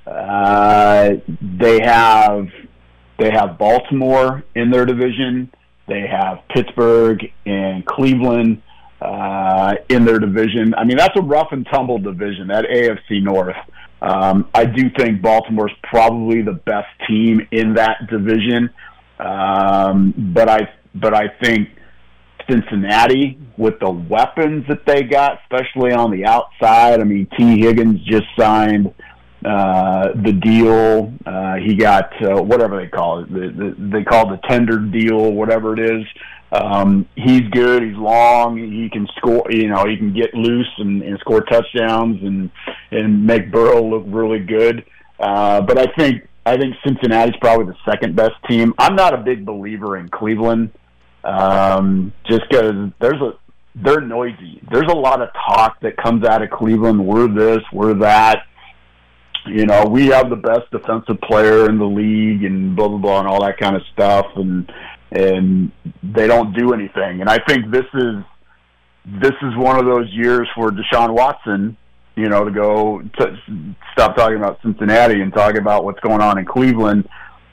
Uh, they have they have Baltimore in their division. They have Pittsburgh and Cleveland uh, in their division. I mean, that's a rough and tumble division, that A F C North. Um, I do think Baltimore's probably the best team in that division. Um, but I, but I think Cincinnati, with the weapons that they got, especially on the outside. I mean, T. Higgins just signed uh, the deal. Uh, he got uh, whatever they call it. The, the, they call it the tender deal, whatever it is. Um, he's good. He's long. He can score. You know, he can get loose and, and score touchdowns and and make Burrow look really good. Uh, but I think. I think Cincinnati's probably the second best team. I'm not a big believer in Cleveland, um, just because there's a they're noisy. There's a lot of talk that comes out of Cleveland. We're this, we're that. You know, we have the best defensive player in the league, and blah blah blah, and all that kind of stuff. And and they don't do anything. And I think this is this is one of those years for Deshaun Watson. You know, to go to stop talking about Cincinnati and talk about what's going on in Cleveland.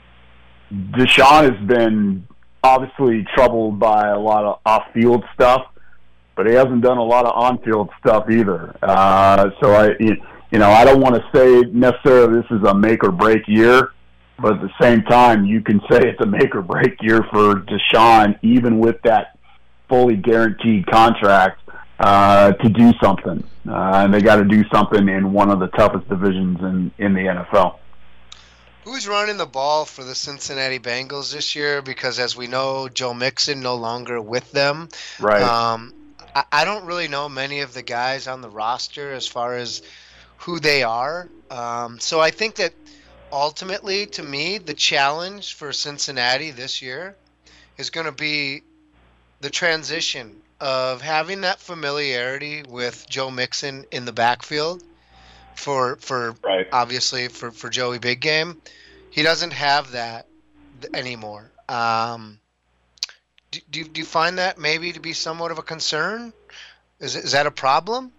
Deshaun has been obviously troubled by a lot of off-field stuff, but he hasn't done a lot of on-field stuff either. Uh, so I, you know, I don't want to say necessarily this is a make-or-break year, but at the same time, you can say it's a make-or-break year for Deshaun, even with that fully guaranteed contract. Uh, to do something, uh, and they got to do something in one of the toughest divisions in, in the N F L. Who's running the ball for the Cincinnati Bengals this year? Because as we know, Joe Mixon no longer with them. Right. Um, I, I don't really know many of the guys on the roster as far as who they are. Um, so I think that ultimately, to me, the challenge for Cincinnati this year is going to be the transition of having that familiarity with Joe Mixon in the backfield for for right. obviously for, for Joey Big Game. He doesn't have that anymore. Um, do, do, do you find that maybe to be somewhat of a concern? Is is that a problem?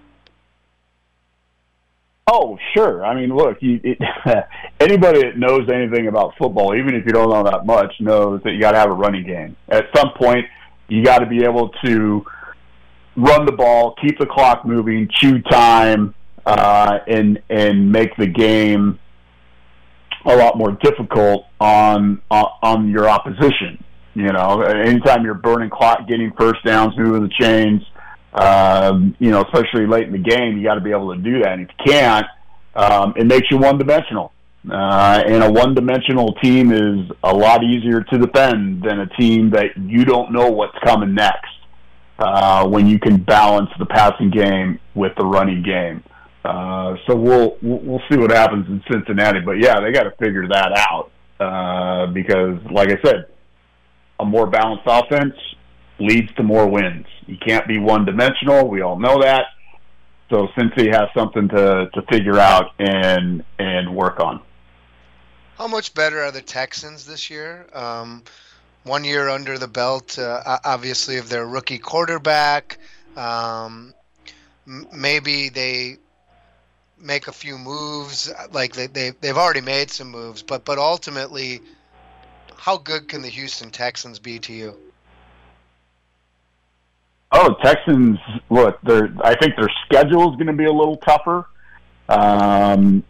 Oh, sure. I mean, look, you, it, anybody that knows anything about football, even if you don't know that much, knows that you got to have a running game. At some point, you got to be able to run the ball, keep the clock moving, chew time, uh, and and make the game a lot more difficult on on, on your opposition. You know, anytime you're burning clock, getting first downs, moving the chains. Um, you know, especially late in the game, you got to be able to do that. And if you can't, um, it makes you one-dimensional. Uh, and a one-dimensional team is a lot easier to defend than a team that you don't know what's coming next. Uh, when you can balance the passing game with the running game, uh, so we'll we'll see what happens in Cincinnati. But yeah, they got to figure that out uh, because, like I said, a more balanced offense leads to more wins. You can't be one-dimensional. We all know that. So Cincy has something to, to figure out and and work on. How much better are the Texans this year? Um, one year under the belt, uh, obviously, of their rookie quarterback. Um, m- maybe they make a few moves. Like they, they, they've already made some moves. But, but ultimately, how good can the Houston Texans be to you? Oh, Texans, look, they're, I think their schedule is going to be a little tougher. Um,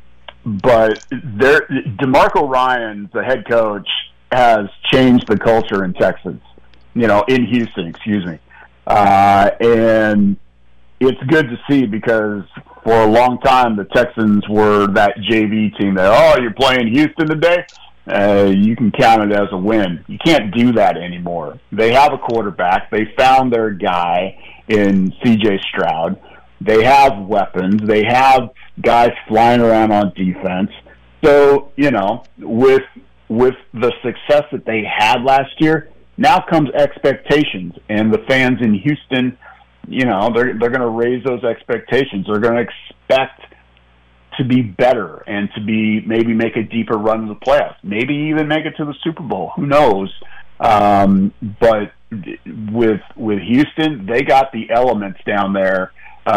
but they're, DeMarco Ryans, the head coach, has changed the culture in Texas, you know, in Houston, excuse me. Uh, and it's good to see because for a long time the Texans were that J V team that, oh, you're playing Houston today? Uh, you can count it as a win. You can't do that anymore. They have a quarterback. They found their guy in C J Stroud. They have weapons. They have guys flying around on defense. So, you know, with with the success that they had last year, now comes expectations. And the fans in Houston, you know, they're they're going to raise those expectations. They're going to expect to be better and to be maybe make a deeper run to the playoffs, maybe even make it to the Super Bowl. Who knows? Um, but with with Houston, they got the elements down there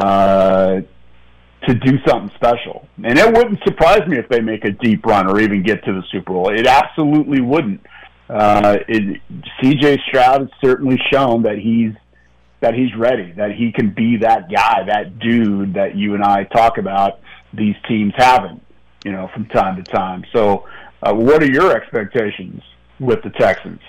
uh, to do something special. And it wouldn't surprise me if they make a deep run or even get to the Super Bowl. It absolutely wouldn't. Uh, it, C J Stroud has certainly shown that he's that he's ready, that he can be that guy, that dude that you and I talk about these teams having, you know, from time to time. So uh, what are your expectations with the Texans?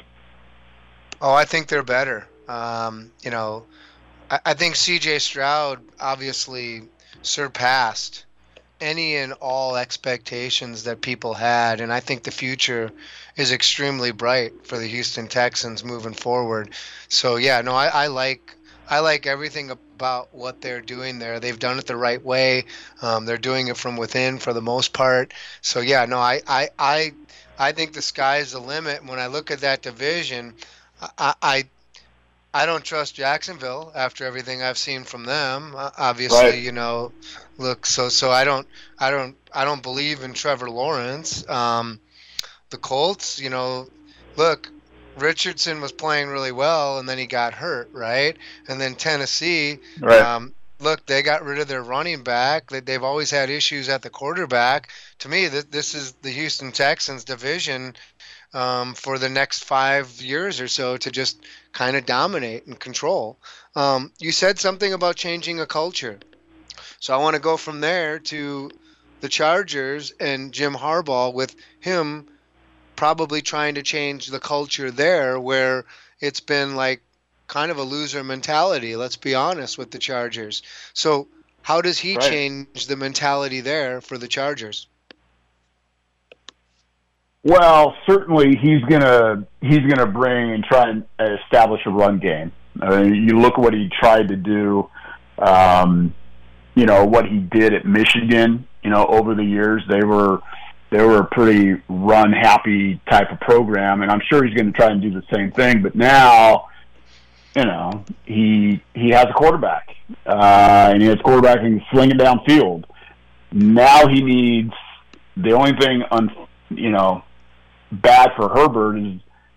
Oh, I think they're better. Um, you know, I, I think C J Stroud obviously surpassed any and all expectations that people had, and I think the future is extremely bright for the Houston Texans moving forward. So, yeah, no, I, I like I like everything about what they're doing there. They've done it the right way. Um, they're doing it from within for the most part. So, yeah, no, I, I, I, I think the sky's the limit. When I look at that division, I, I, I don't trust Jacksonville after everything I've seen from them. Uh, obviously, right. you know, look, so so I don't, I don't, I don't believe in Trevor Lawrence. Um, the Colts, you know, look. Richardson was playing really well, and then he got hurt, right? And then Tennessee, right. um, look, they got rid of their running back. They, they've always had issues at the quarterback. To me, th- this is the Houston Texans division um, for the next five years or so to just kind of dominate and control. Um, you said something about changing a culture. So I want to go from there to the Chargers and Jim Harbaugh with him probably trying to change the culture there where it's been like kind of a loser mentality, let's be honest, with the Chargers. So how does he right. change the mentality there for the Chargers? Well, certainly he's gonna he's gonna bring and try and establish a run game. I mean, you look at what he tried to do. Um, you know what he did at Michigan. You know, over the years they were they were a pretty run happy type of program, and I'm sure he's going to try and do the same thing. But now, you know, he he has a quarterback, uh, and he has a quarterback who can sling it downfield. Now he needs the only thing, un, you know, bad for Herbert is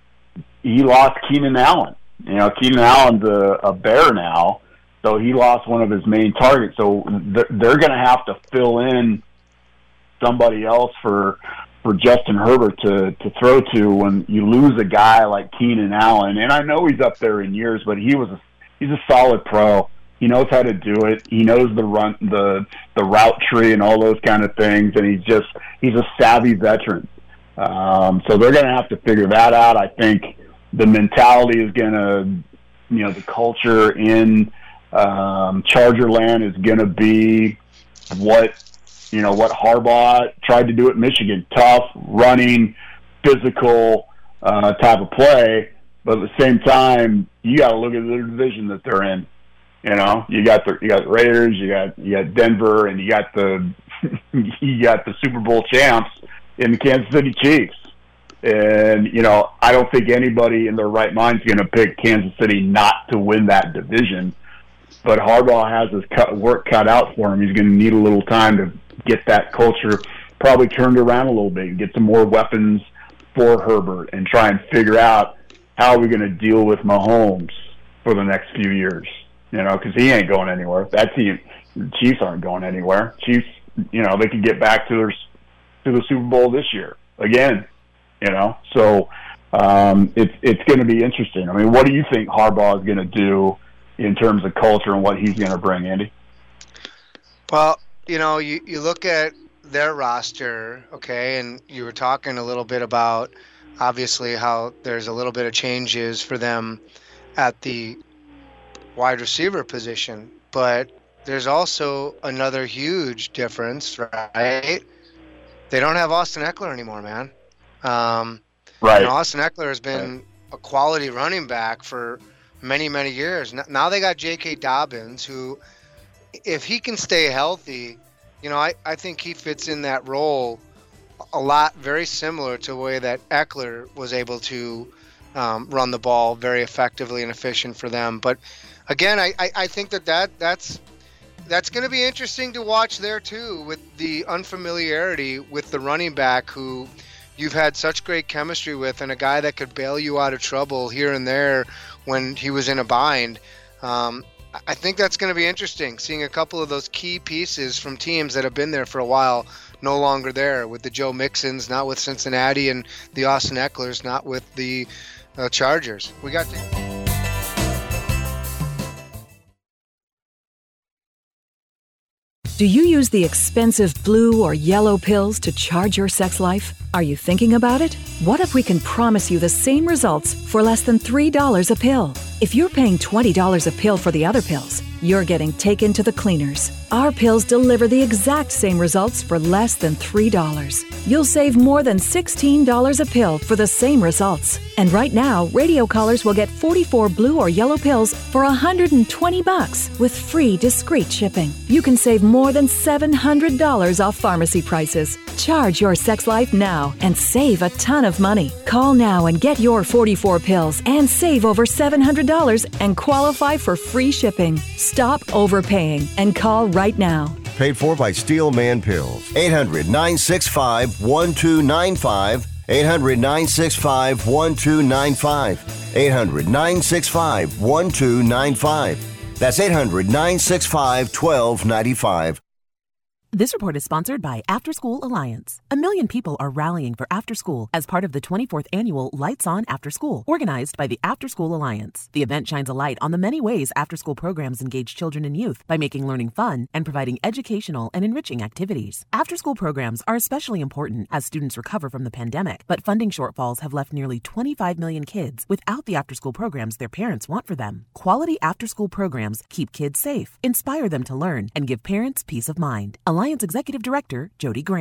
he lost Keenan Allen. You know, Keenan Allen's a, a Bear now, so he lost one of his main targets. So they're, they're going to have to fill in somebody else for for Justin Herbert to, to throw to when you lose a guy like Keenan Allen. And I know he's up there in years, but he was a, he's a solid pro. He knows how to do it. He knows the run, the the route tree, and all those kind of things. And he's just he's a savvy veteran. Um, so they're going to have to figure that out. I think the mentality is going to, you know, the culture in um, Charger land is going to be what, you know, what Harbaugh tried to do at Michigan. Tough, running, physical uh, type of play. But at the same time, you got to look at the division that they're in. You know, you got the you got the Raiders, you got you got Denver, and you got the you got the Super Bowl champs in the Kansas City Chiefs. And you know, I don't think anybody in their right mind is going to pick Kansas City not to win that division. But Harbaugh has his cut, work cut out for him. He's going to need a little time to get that culture probably turned around a little bit, and get some more weapons for Herbert, and try and figure out how are we going to deal with Mahomes for the next few years. You know, because he ain't going anywhere. That team, the Chiefs aren't going anywhere. Chiefs, you know, they could get back to their to the Super Bowl this year again. You know, so um, it's it's going to be interesting. I mean, what do you think Harbaugh is going to do in terms of culture and what he's going to bring, Andy? Well, you know, you, you look at their roster, okay, and you were talking a little bit about obviously how there's a little bit of changes for them at the wide receiver position, but there's also another huge difference, right? They don't have Austin Eckler anymore, man. Um, right. You know, Austin Eckler has been right. a quality running back for many, many years. Now they got J K. Dobbins, who, if he can stay healthy, you know, I, I think he fits in that role a lot, very similar to the way that Eckler was able to um, run the ball very effectively and efficient for them. But again, I, I, I think that, that that's that's going to be interesting to watch there too, with the unfamiliarity with the running back who you've had such great chemistry with, and a guy that could bail you out of trouble here and there when he was in a bind. Um, I think that's going to be interesting, seeing a couple of those key pieces from teams that have been there for a while no longer there, with the Joe Mixons, not with Cincinnati, and the Austin Ecklers, not with the uh, Chargers. We got to... Do you use the expensive blue or yellow pills to charge your sex life? Are you thinking about it? What if we can promise you the same results for less than three dollars a pill? If you're paying twenty dollars a pill for the other pills, you're getting taken to the cleaners. Our pills deliver the exact same results for less than three dollars. You'll save more than sixteen dollars a pill for the same results. And right now, radio callers will get forty-four blue or yellow pills for one hundred twenty bucks with free discreet shipping. You can save more than seven hundred dollars off pharmacy prices. Charge your sex life now and save a ton of money. Call now and get your forty-four pills and save over seven hundred dollars and qualify for free shipping. Stop overpaying and call right now. Paid for by Steel Man Pills. eight hundred, nine six five, one two nine five. eight hundred, nine six five, one two nine five. eight hundred, nine six five, one two nine five. That's eight hundred, nine six five, one two nine five. This report is sponsored by After School Alliance. A million people are rallying for after school as part of the twenty-fourth annual Lights On After School, organized by the After School Alliance. The event shines a light on the many ways after-school programs engage children and youth by making learning fun and providing educational and enriching activities. After-school programs are especially important as students recover from the pandemic, but funding shortfalls have left nearly twenty-five million kids without the after-school programs their parents want for them. Quality after-school programs keep kids safe, inspire them to learn, and give parents peace of mind. Alliance Executive Director Jody Grant.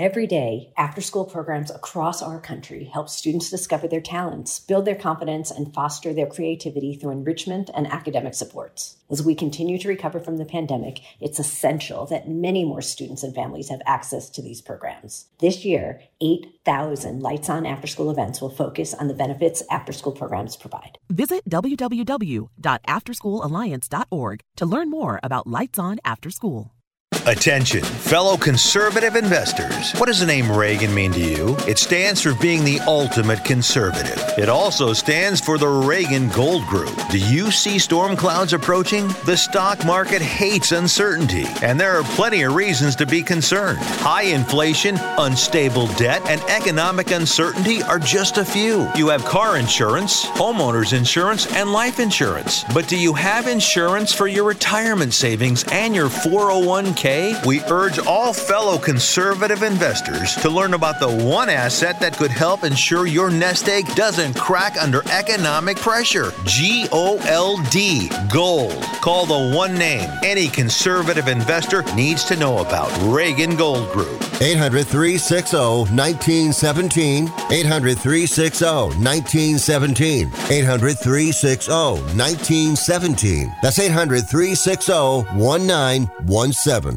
Every day, after-school programs across our country help students discover their talents, build their confidence, and foster their creativity through enrichment and academic supports. As we continue to recover from the pandemic, it's essential that many more students and families have access to these programs. This year, eight thousand Lights On after-school events will focus on the benefits after-school programs provide. Visit w w w dot after school alliance dot org to learn more about Lights On After School. Attention, fellow conservative investors. What does the name Reagan mean to you? It stands for being the ultimate conservative. It also stands for the Reagan Gold Group. Do you see storm clouds approaching? The stock market hates uncertainty, and there are plenty of reasons to be concerned. High inflation, unstable debt, and economic uncertainty are just a few. You have car insurance, homeowners insurance, and life insurance. But do you have insurance for your retirement savings and your four oh one k? We urge all fellow conservative investors to learn about the one asset that could help ensure your nest egg doesn't crack under economic pressure. G O L D, gold. Call the one name any conservative investor needs to know about. Reagan Gold Group. eight hundred, three six zero, one nine one seven. eight hundred, three six zero, one nine one seven. eight hundred, three six zero, one nine one seven. That's eight hundred, three six zero, one nine one seven.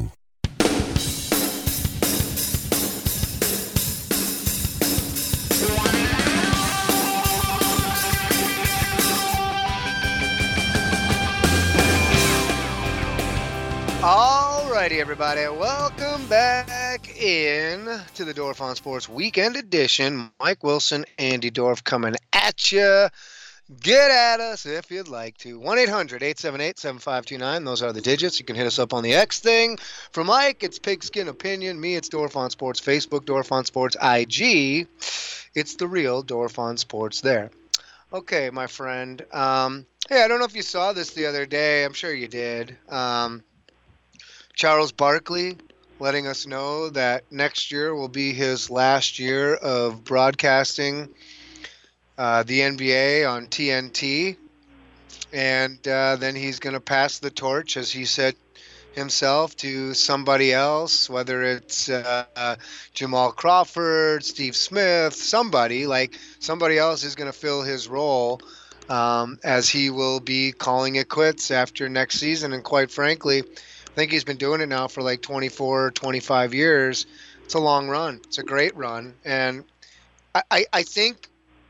Alrighty, everybody, welcome back in to the Dorf on Sports Weekend Edition. Mike Wilson, Andy Dorf coming at you. Get at us if you'd like to. one eight hundred, eight seven eight, seven five two nine. Those are the digits. You can hit us up on the X thing. For Mike, it's Pigskin Opinion. Me, it's Dorf on Sports Facebook, Dorf on Sports I G. It's the real Dorf on Sports there. Okay, my friend. Um, hey, I don't know if you saw this the other day. I'm sure you did. Um, Charles Barkley letting us know that next year will be his last year of broadcasting uh, the N B A on T N T. And uh, then he's going to pass the torch, as he said himself, to somebody else, whether it's uh, uh, Jamal Crawford, Steve Smith, somebody. Like somebody else is going to fill his role, um, as he will be calling it quits after next season. And quite frankly, I think he's been doing it now for like twenty-four, twenty-five years. It's a long run. It's a great run. And I, I, I think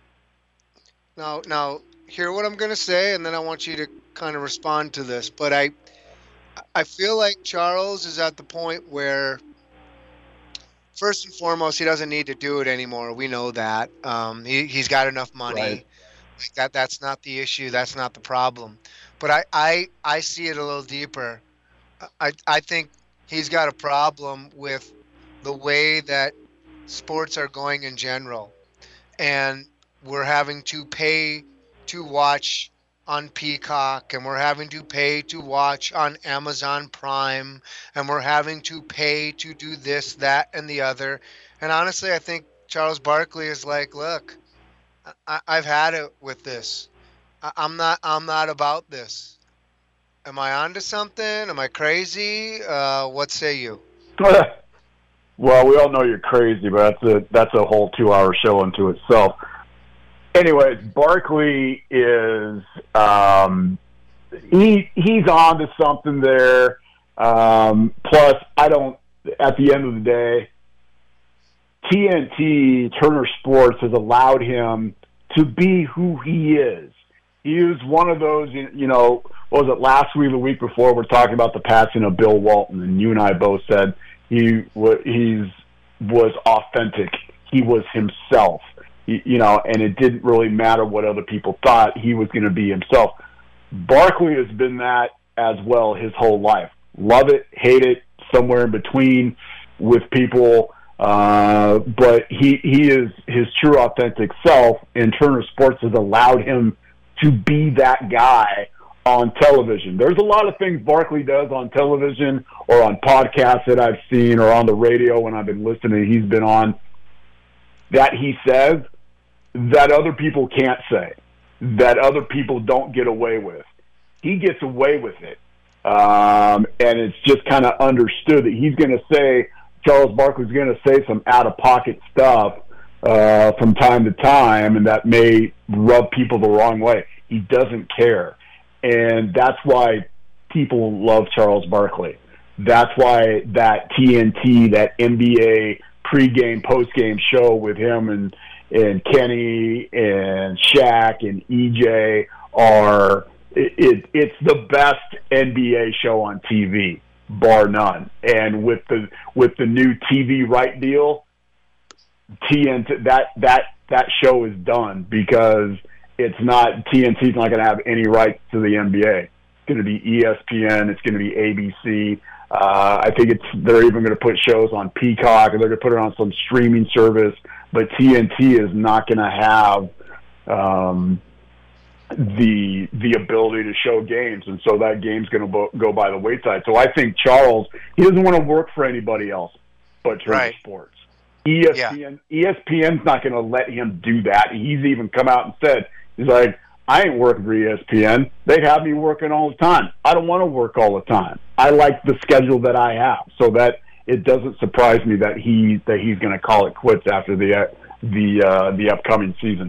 now, now hear what I'm going to say, and then I want you to kind of respond to this. But I, I feel like Charles is at the point where, first and foremost, he doesn't need to do it anymore. We know that. Um, he, he's got enough money. Right. Like that, that's not the issue. That's not the problem. But I, I, I see it a little deeper. I, I think he's got a problem with the way that sports are going in general. And we're having to pay to watch on Peacock, and we're having to pay to watch on Amazon Prime, and we're having to pay to do this, that, and the other. And honestly, I think Charles Barkley is like, look, I, I've had it with this. I, I'm not I'm not about this. Am I onto something? Am I crazy? Uh, what say you? Well, we all know you're crazy, but that's a that's a whole two-hour show unto itself. Anyways, Barkley is um, he he's on to something there. Um, plus, I don't. At the end of the day, T N T, Turner Sports, has allowed him to be who he is. He is one of those, you know, what was it, last week or the week before, we're talking about the passing of Bill Walton, and you and I both said he he's was authentic. He was himself, you, you know, and it didn't really matter what other people thought. He was going to be himself. Barkley has been that as well his whole life. Love it, hate it, somewhere in between with people. Uh, but he he is his true authentic self, and Turner Sports has allowed him to be that guy on television. There's a lot of things Barkley does on television or on podcasts that I've seen or on the radio when I've been listening he's been on that he says that other people can't say, that other people don't get away with. He gets away with it. Um, and it's just kind of understood that he's going to say Charles Barkley's going to say some out-of-pocket stuff uh, from time to time, and that may rub people the wrong way. He doesn't care. And that's why people love Charles Barkley. That's why that T N T, that N B A pregame, postgame show with him and, and Kenny and Shaq and E J are it, it, it's the best N B A show on T V, bar none. And with the with the new T V right deal, T N T that that that show is done because it's not T N T's not going to have any rights to the N B A. It's going to be E S P N. It's going to be A B C. Uh, I think it's they're even going to put shows on Peacock, or they're going to put it on some streaming service. But T N T is not going to have um, the the ability to show games, and so that game's going to go by the wayside. So I think Charles, he doesn't want to work for anybody else but Turner Right. Sports. E S P N Yeah. E S P N's not going to let him do that. He's even come out and said, he's like, I ain't working for E S P N. They'd have me working all the time. I don't want to work all the time. I like the schedule that I have, so that it doesn't surprise me that he that he's going to call it quits after the uh, the uh, the upcoming season.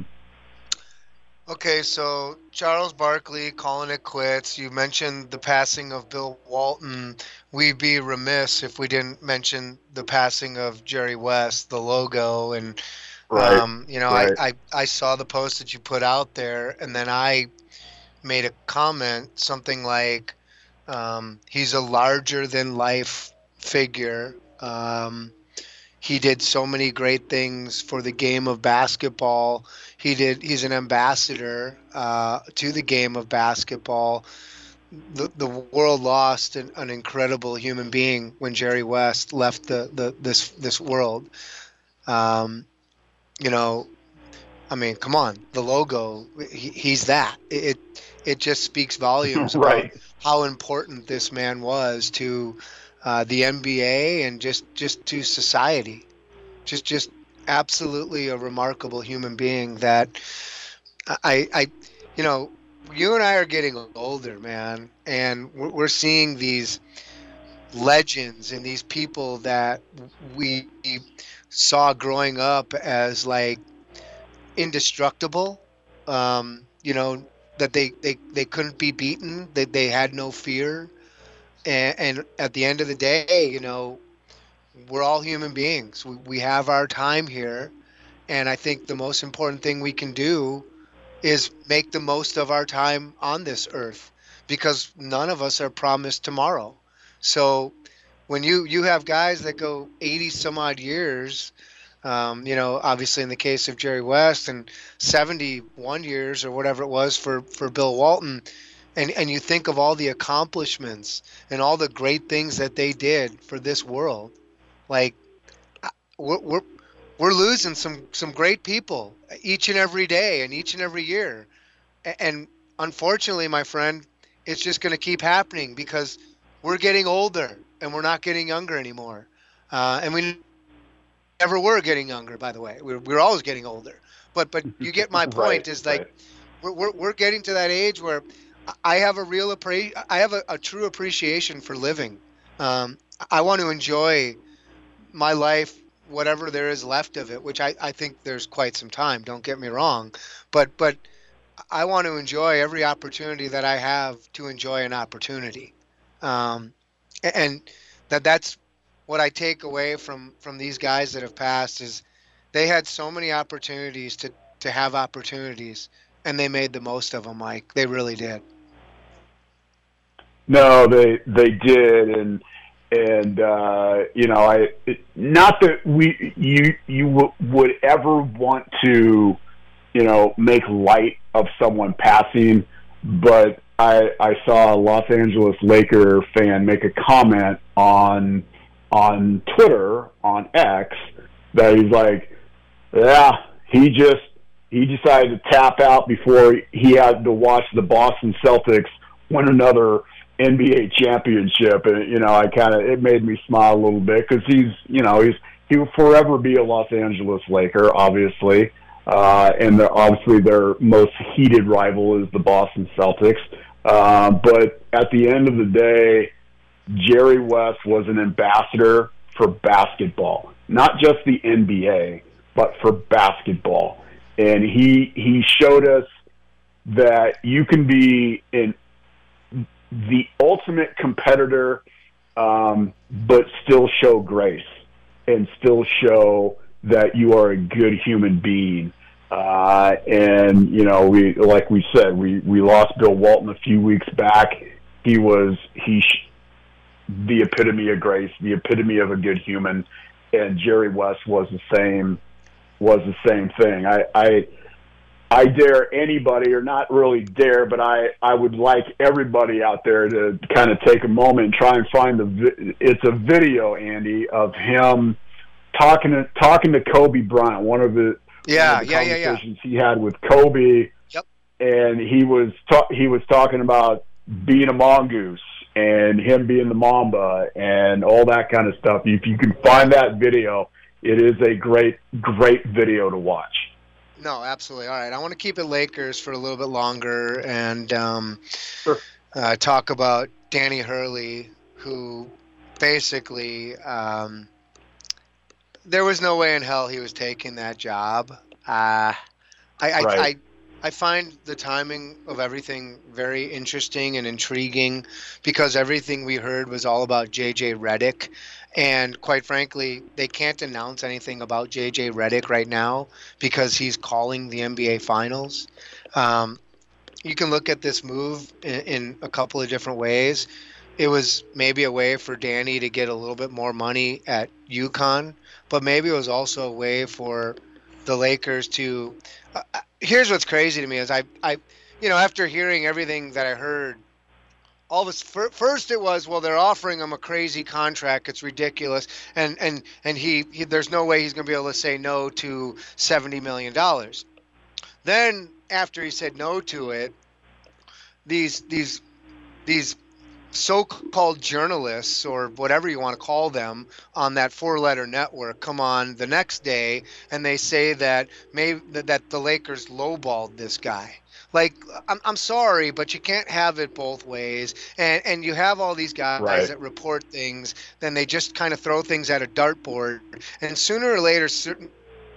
Okay, so Charles Barkley calling it quits. You mentioned the passing of Bill Walton. We'd be remiss if we didn't mention the passing of Jerry West, the logo. And, Right, um, you know, right. I, I, I saw the post that you put out there, and then I made a comment, something like, um, he's a larger-than-life figure. Um, he did so many great things for the game of basketball. He did. He's an ambassador uh, to the game of basketball. The the world lost an, an incredible human being when Jerry West left the, the this this world. Um, you know, I mean, come on, the logo. He, he's that. It it just speaks volumes Right. about how important this man was to uh, the N B A and just just to society. Just just. Absolutely a remarkable human being that I, I, you know, you and I are getting older, man, and we're, we're seeing these legends and these people that we saw growing up as like indestructible, um, you know, that they, they, they couldn't be beaten, that they had no fear. And, and at the end of the day, you know, we're all human beings. We, we have our time here. And I think the most important thing we can do is make the most of our time on this earth, because none of us are promised tomorrow. So when you, you have guys that go eighty some odd years, um, you know, obviously in the case of Jerry West, and seventy-one years or whatever it was for, for Bill Walton, and, and you think of all the accomplishments and all the great things that they did for this world. Like, we're, we're we're losing some some great people each and every day and each and every year, and unfortunately, my friend, it's just going to keep happening because we're getting older and we're not getting younger anymore, uh, and we never were getting younger. By the way, we're we're always getting older. But but you get my point. Right, is like right. we're, we're we're getting to that age where I have a real appre- I have a, a true appreciation for living. Um, I want to enjoy my life, whatever there is left of it, which I, I think there's quite some time, don't get me wrong, but but I want to enjoy every opportunity that I have to enjoy an opportunity. Um, and that that's what I take away from, from these guys that have passed is they had so many opportunities to, to have opportunities, and they made the most of them, Mike. They really did. No, they they did, and and uh, you know, I it, not that we you you w- would ever want to, you know, make light of someone passing, but I I saw a Los Angeles Laker fan make a comment on on Twitter, on X, that he's like, yeah, he just he decided to tap out before he had to watch the Boston Celtics win another N B A championship. And, you know, I kind of, it made me smile a little bit because he's, you know, he's, he will forever be a Los Angeles Laker, obviously. Uh, and they're, obviously their most heated rival is the Boston Celtics. Uh, but at the end of the day, Jerry West was an ambassador for basketball, not just the N B A, but for basketball. And he he showed us that you can be in the ultimate competitor, um, but still show grace and still show that you are a good human being. Uh, and, you know, we, like we said, we, we lost Bill Walton a few weeks back. He was, he, the epitome of grace, the epitome of a good human. And Jerry West was the same, was the same thing. I, I, I dare anybody, or not really dare, but I, I would like everybody out there to kind of take a moment and try and find the, it's a video, Andy, of him talking to, talking to Kobe Bryant, one of the, Yeah, one of the yeah, yeah, conversations yeah. he had with Kobe. Yep. And he was ta- he was talking about being a mongoose and him being the Mamba and all that kind of stuff. If you can find that video, it is a great, great video to watch. No, absolutely. All right, I want to keep it Lakers for a little bit longer and um, sure. uh, talk about Danny Hurley, who basically um, – there was no way in hell he was taking that job. Uh, I, I, right. I, I find the timing of everything very interesting and intriguing because everything we heard was all about J J Redick. And quite frankly, they can't announce anything about J J Redick right now because he's calling the N B A Finals. Um, you can look at this move in, in a couple of different ways. It was maybe a way for Danny to get a little bit more money at UConn, but maybe it was also a way for the Lakers to uh, – here's what's crazy to me is I, I, you know, after hearing everything that I heard, all of us, first it was, well, they're offering him a crazy contract. It's ridiculous. And, and, and he, he there's no way he's going to be able to say no to seventy million dollars. Then after he said no to it, these these these – so-called journalists or whatever you want to call them on that four-letter network come on the next day and they say that maybe that the Lakers lowballed this guy. Like, I'm I'm sorry, but you can't have it both ways. And and you have all these guys right. that report things, then they just kind of throw things at a dartboard, and sooner or later, certain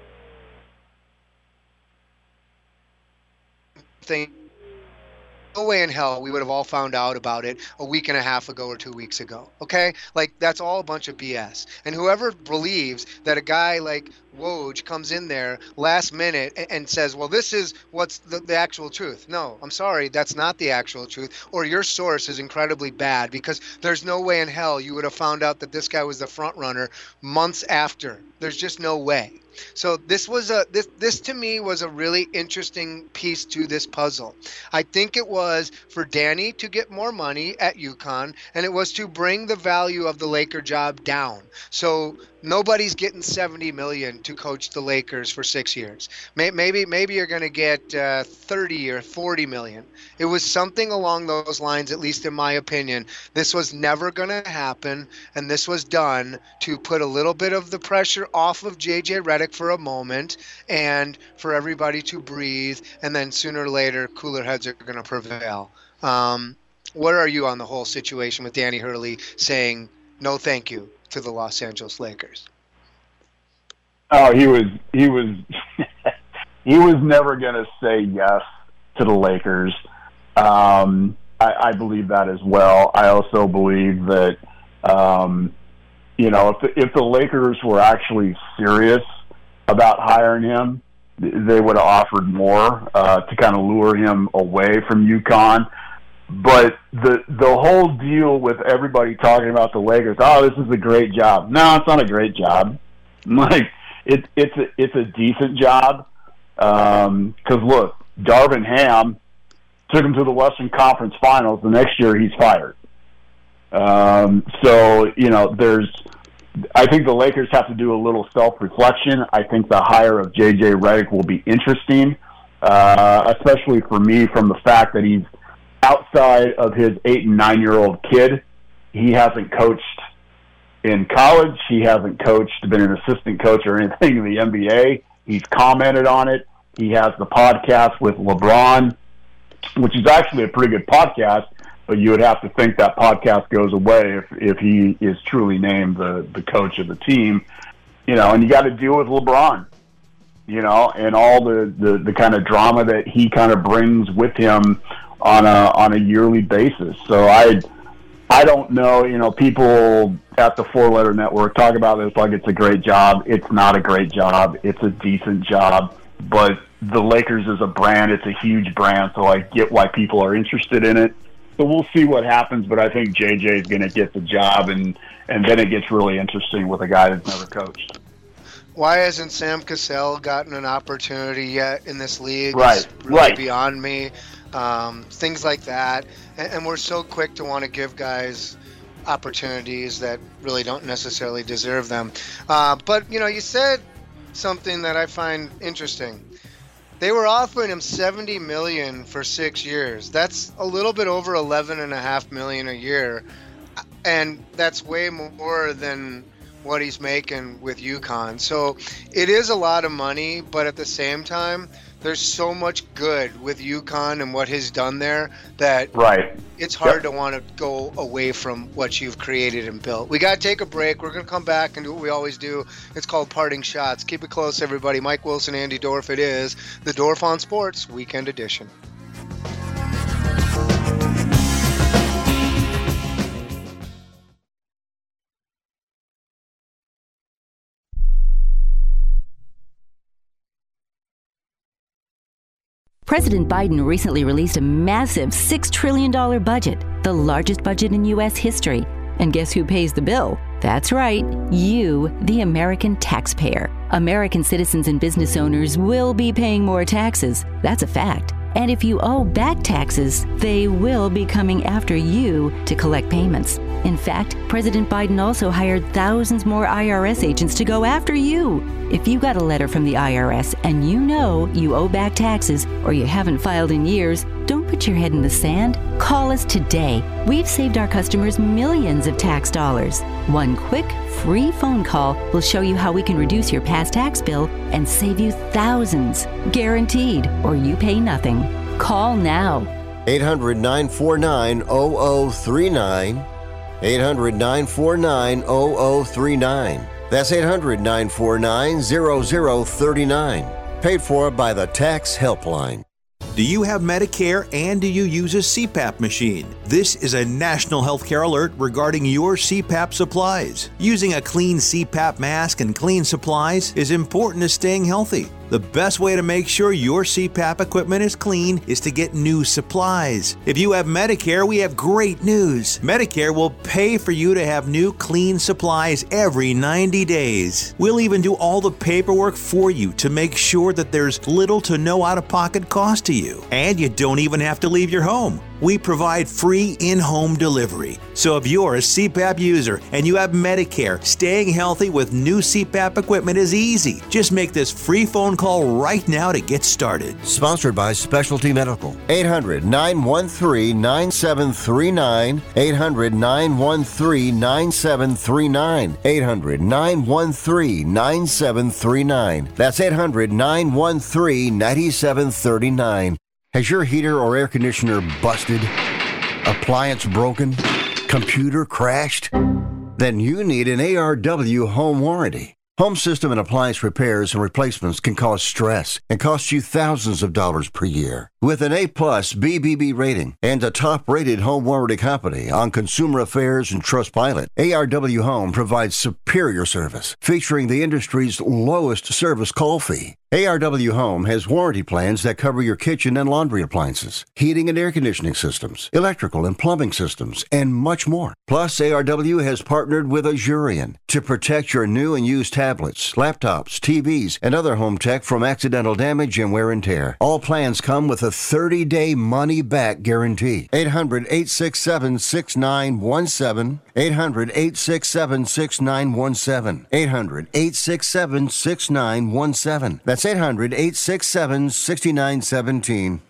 things. No way in hell we would have all found out about it a week and a half ago or two weeks ago. Okay? Like, that's all a bunch of B S. And whoever believes that a guy like Woj comes in there last minute and, and says, well, this is what's the, the actual truth. No, I'm sorry, that's not the actual truth. Or your source is incredibly bad because there's no way in hell you would have found out that this guy was the front runner months after. There's just no way. So this was a this this to me was a really interesting piece to this puzzle. I think it was for Danny to get more money at UConn, and it was to bring the value of the Laker job down. So nobody's getting seventy million dollars to coach the Lakers for six years. Maybe maybe you're going to get uh, thirty or forty million dollars. It was something along those lines, at least in my opinion. This was never going to happen, and this was done to put a little bit of the pressure off of J J Redick for a moment and for everybody to breathe, and then sooner or later cooler heads are going to prevail. Um, what are you on the whole situation with Danny Hurley saying no thank you to the Los Angeles Lakers? Oh, he was he was he was never going to say yes to the Lakers. Um, I, I believe that as well. I also believe that um, you know if the, if the Lakers were actually serious about hiring him, they would have offered more uh, to kind of lure him away from UConn. But the the whole deal with everybody talking about the Lakers, oh, this is a great job. No, it's not a great job. Like it, it's a it's a decent job. Because um, look, Darvin Ham took him to the Western Conference Finals. The next year, he's fired. Um, so you know, there's. I think the Lakers have to do a little self-reflection. I think the hire of J J Redick will be interesting, uh, especially for me from the fact that he's outside of his eight and nine-year-old kid. He hasn't coached in college. He hasn't coached, been an assistant coach or anything in the N B A. He's commented on it. He has the podcast with LeBron, which is actually a pretty good podcast. But you would have to think that podcast goes away if, if he is truly named the, the coach of the team. You know, and you got to deal with LeBron, you know, and all the, the, the kind of drama that he kind of brings with him on a on a yearly basis. So I I don't know, you know, people at the Four Letter Network talk about this like it's a great job. It's not a great job. It's a decent job. But the Lakers is a brand. It's a huge brand, so I get why people are interested in it. So we'll see what happens, but I think J J is going to get the job, and, and then it gets really interesting with a guy that's never coached. Why hasn't Sam Cassell gotten an opportunity yet in this league? Right, it's really right. beyond me. Um, things like that. And, and we're so quick to want to give guys opportunities that really don't necessarily deserve them. Uh, but, you know, you said something that I find interesting. They were offering him seventy million dollars for six years. That's a little bit over eleven and a half million dollars a year. And that's way more than what he's making with UConn. So it is a lot of money, but at the same time, there's so much good with UConn and what he's done there that right. it's hard yep. to want to go away from what you've created and built. We got to take a break. We're going to come back and do what we always do. It's called Parting Shots. Keep it close, everybody. Mike Wilson, Andy Dorf. It is the Dorf on Sports Weekend Edition. President Biden recently released a massive six trillion dollars budget, the largest budget in U S history. And guess who pays the bill? That's right, you, the American taxpayer. American citizens and business owners will be paying more taxes. That's a fact. And if you owe back taxes, they will be coming after you to collect payments. In fact, President Biden also hired thousands more I R S agents to go after you. If you got a letter from the I R S and you know you owe back taxes or you haven't filed in years, don't put your head in the sand. Call us today. We've saved our customers millions of tax dollars. One quick, free phone call will show you how we can reduce your past tax bill and save you thousands. Guaranteed, or you pay nothing. Call now. eight hundred, nine four nine, zero zero three nine. eight hundred, nine four nine, zero zero three nine. That's eight hundred, nine four nine, zero zero three nine. Paid for by the Tax Helpline. Do you have Medicare and do you use a C PAP machine? This is a national healthcare alert regarding your C PAP supplies. Using a clean C PAP mask and clean supplies is important to staying healthy. The best way to make sure your C PAP equipment is clean is to get new supplies. If you have Medicare, we have great news. Medicare will pay for you to have new clean supplies every ninety days. We'll even do all the paperwork for you to make sure that there's little to no out-of-pocket cost to you. And you don't even have to leave your home. We provide free in-home delivery. So if you're a C PAP user and you have Medicare, staying healthy with new C PAP equipment is easy. Just make this free phone call right now to get started. Sponsored by Specialty Medical. eight hundred, nine one three, nine seven three nine. eight hundred, nine one three, nine seven three nine. eight hundred, nine one three, nine seven three nine. That's eight hundred, nine one three, nine seven three nine. Has your heater or air conditioner busted? Appliance broken? Computer crashed? Then you need an A R W home warranty. Home system and appliance repairs and replacements can cause stress and cost you thousands of dollars per year. With an A-plus B B B rating and a top-rated home warranty company on Consumer Affairs and Trustpilot, A R W Home provides superior service, featuring the industry's lowest service call fee. A R W Home has warranty plans that cover your kitchen and laundry appliances, heating and air conditioning systems, electrical and plumbing systems, and much more. Plus, A R W has partnered with Azurion to protect your new and used tablets, laptops, T Vs, and other home tech from accidental damage and wear and tear. All plans come with a thirty-day money-back guarantee. eight hundred, eight six seven, six nine one seven. eight hundred, eight six seven, six nine one seven. eight hundred, eight six seven, six nine one seven. That's eight hundred, eight six seven, six nine one seven.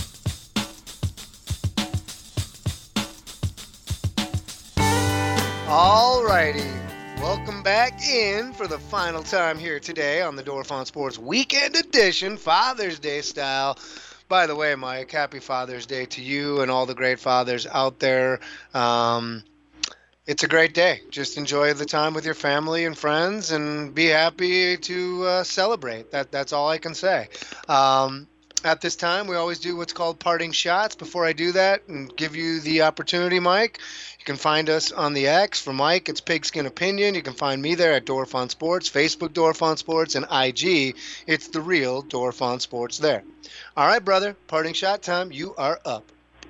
All righty. Welcome back in for the final time here today on the Dorf on Sports Weekend Edition, Father's Day style. By the way, Mike, happy Father's Day to you and all the great fathers out there. Um, it's a great day. Just enjoy the time with your family and friends and be happy to uh, celebrate. That That's all I can say. Um, at this time, we always do what's called parting shots. Before I do that and give you the opportunity, Mike, you can find us on the X. For Mike, it's Pigskin Opinion. You can find me there at Dorf on Sports, Facebook Dorf on Sports, and I G. It's the real Dorf on Sports there. All right, brother, parting shot time. You are up.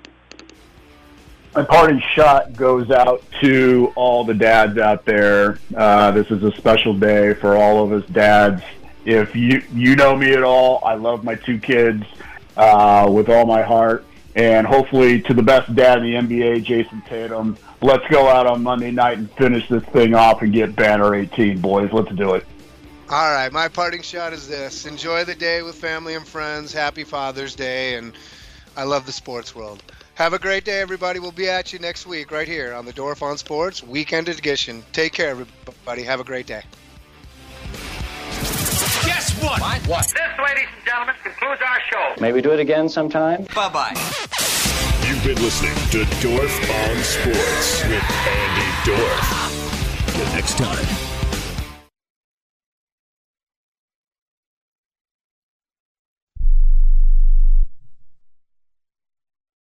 My parting shot goes out to all the dads out there. Uh, this is a special day for all of us dads. If you you know me at all, I love my two kids uh, with all my heart. And hopefully to the best dad in the N B A, Jason Tatum, let's go out on Monday night and finish this thing off and get banner eighteen, boys. Let's do it. All right, my parting shot is this. Enjoy the day with family and friends. Happy Father's Day, and I love the sports world. Have a great day, everybody. We'll be at you next week right here on the Dorf on Sports Weekend Edition. Take care, everybody. Have a great day. Guess what? What? What? This, ladies and gentlemen, concludes our show. Maybe do it again sometime. Bye-bye. You've been listening to Dorf on Sports with Andy Dorf. Till next time.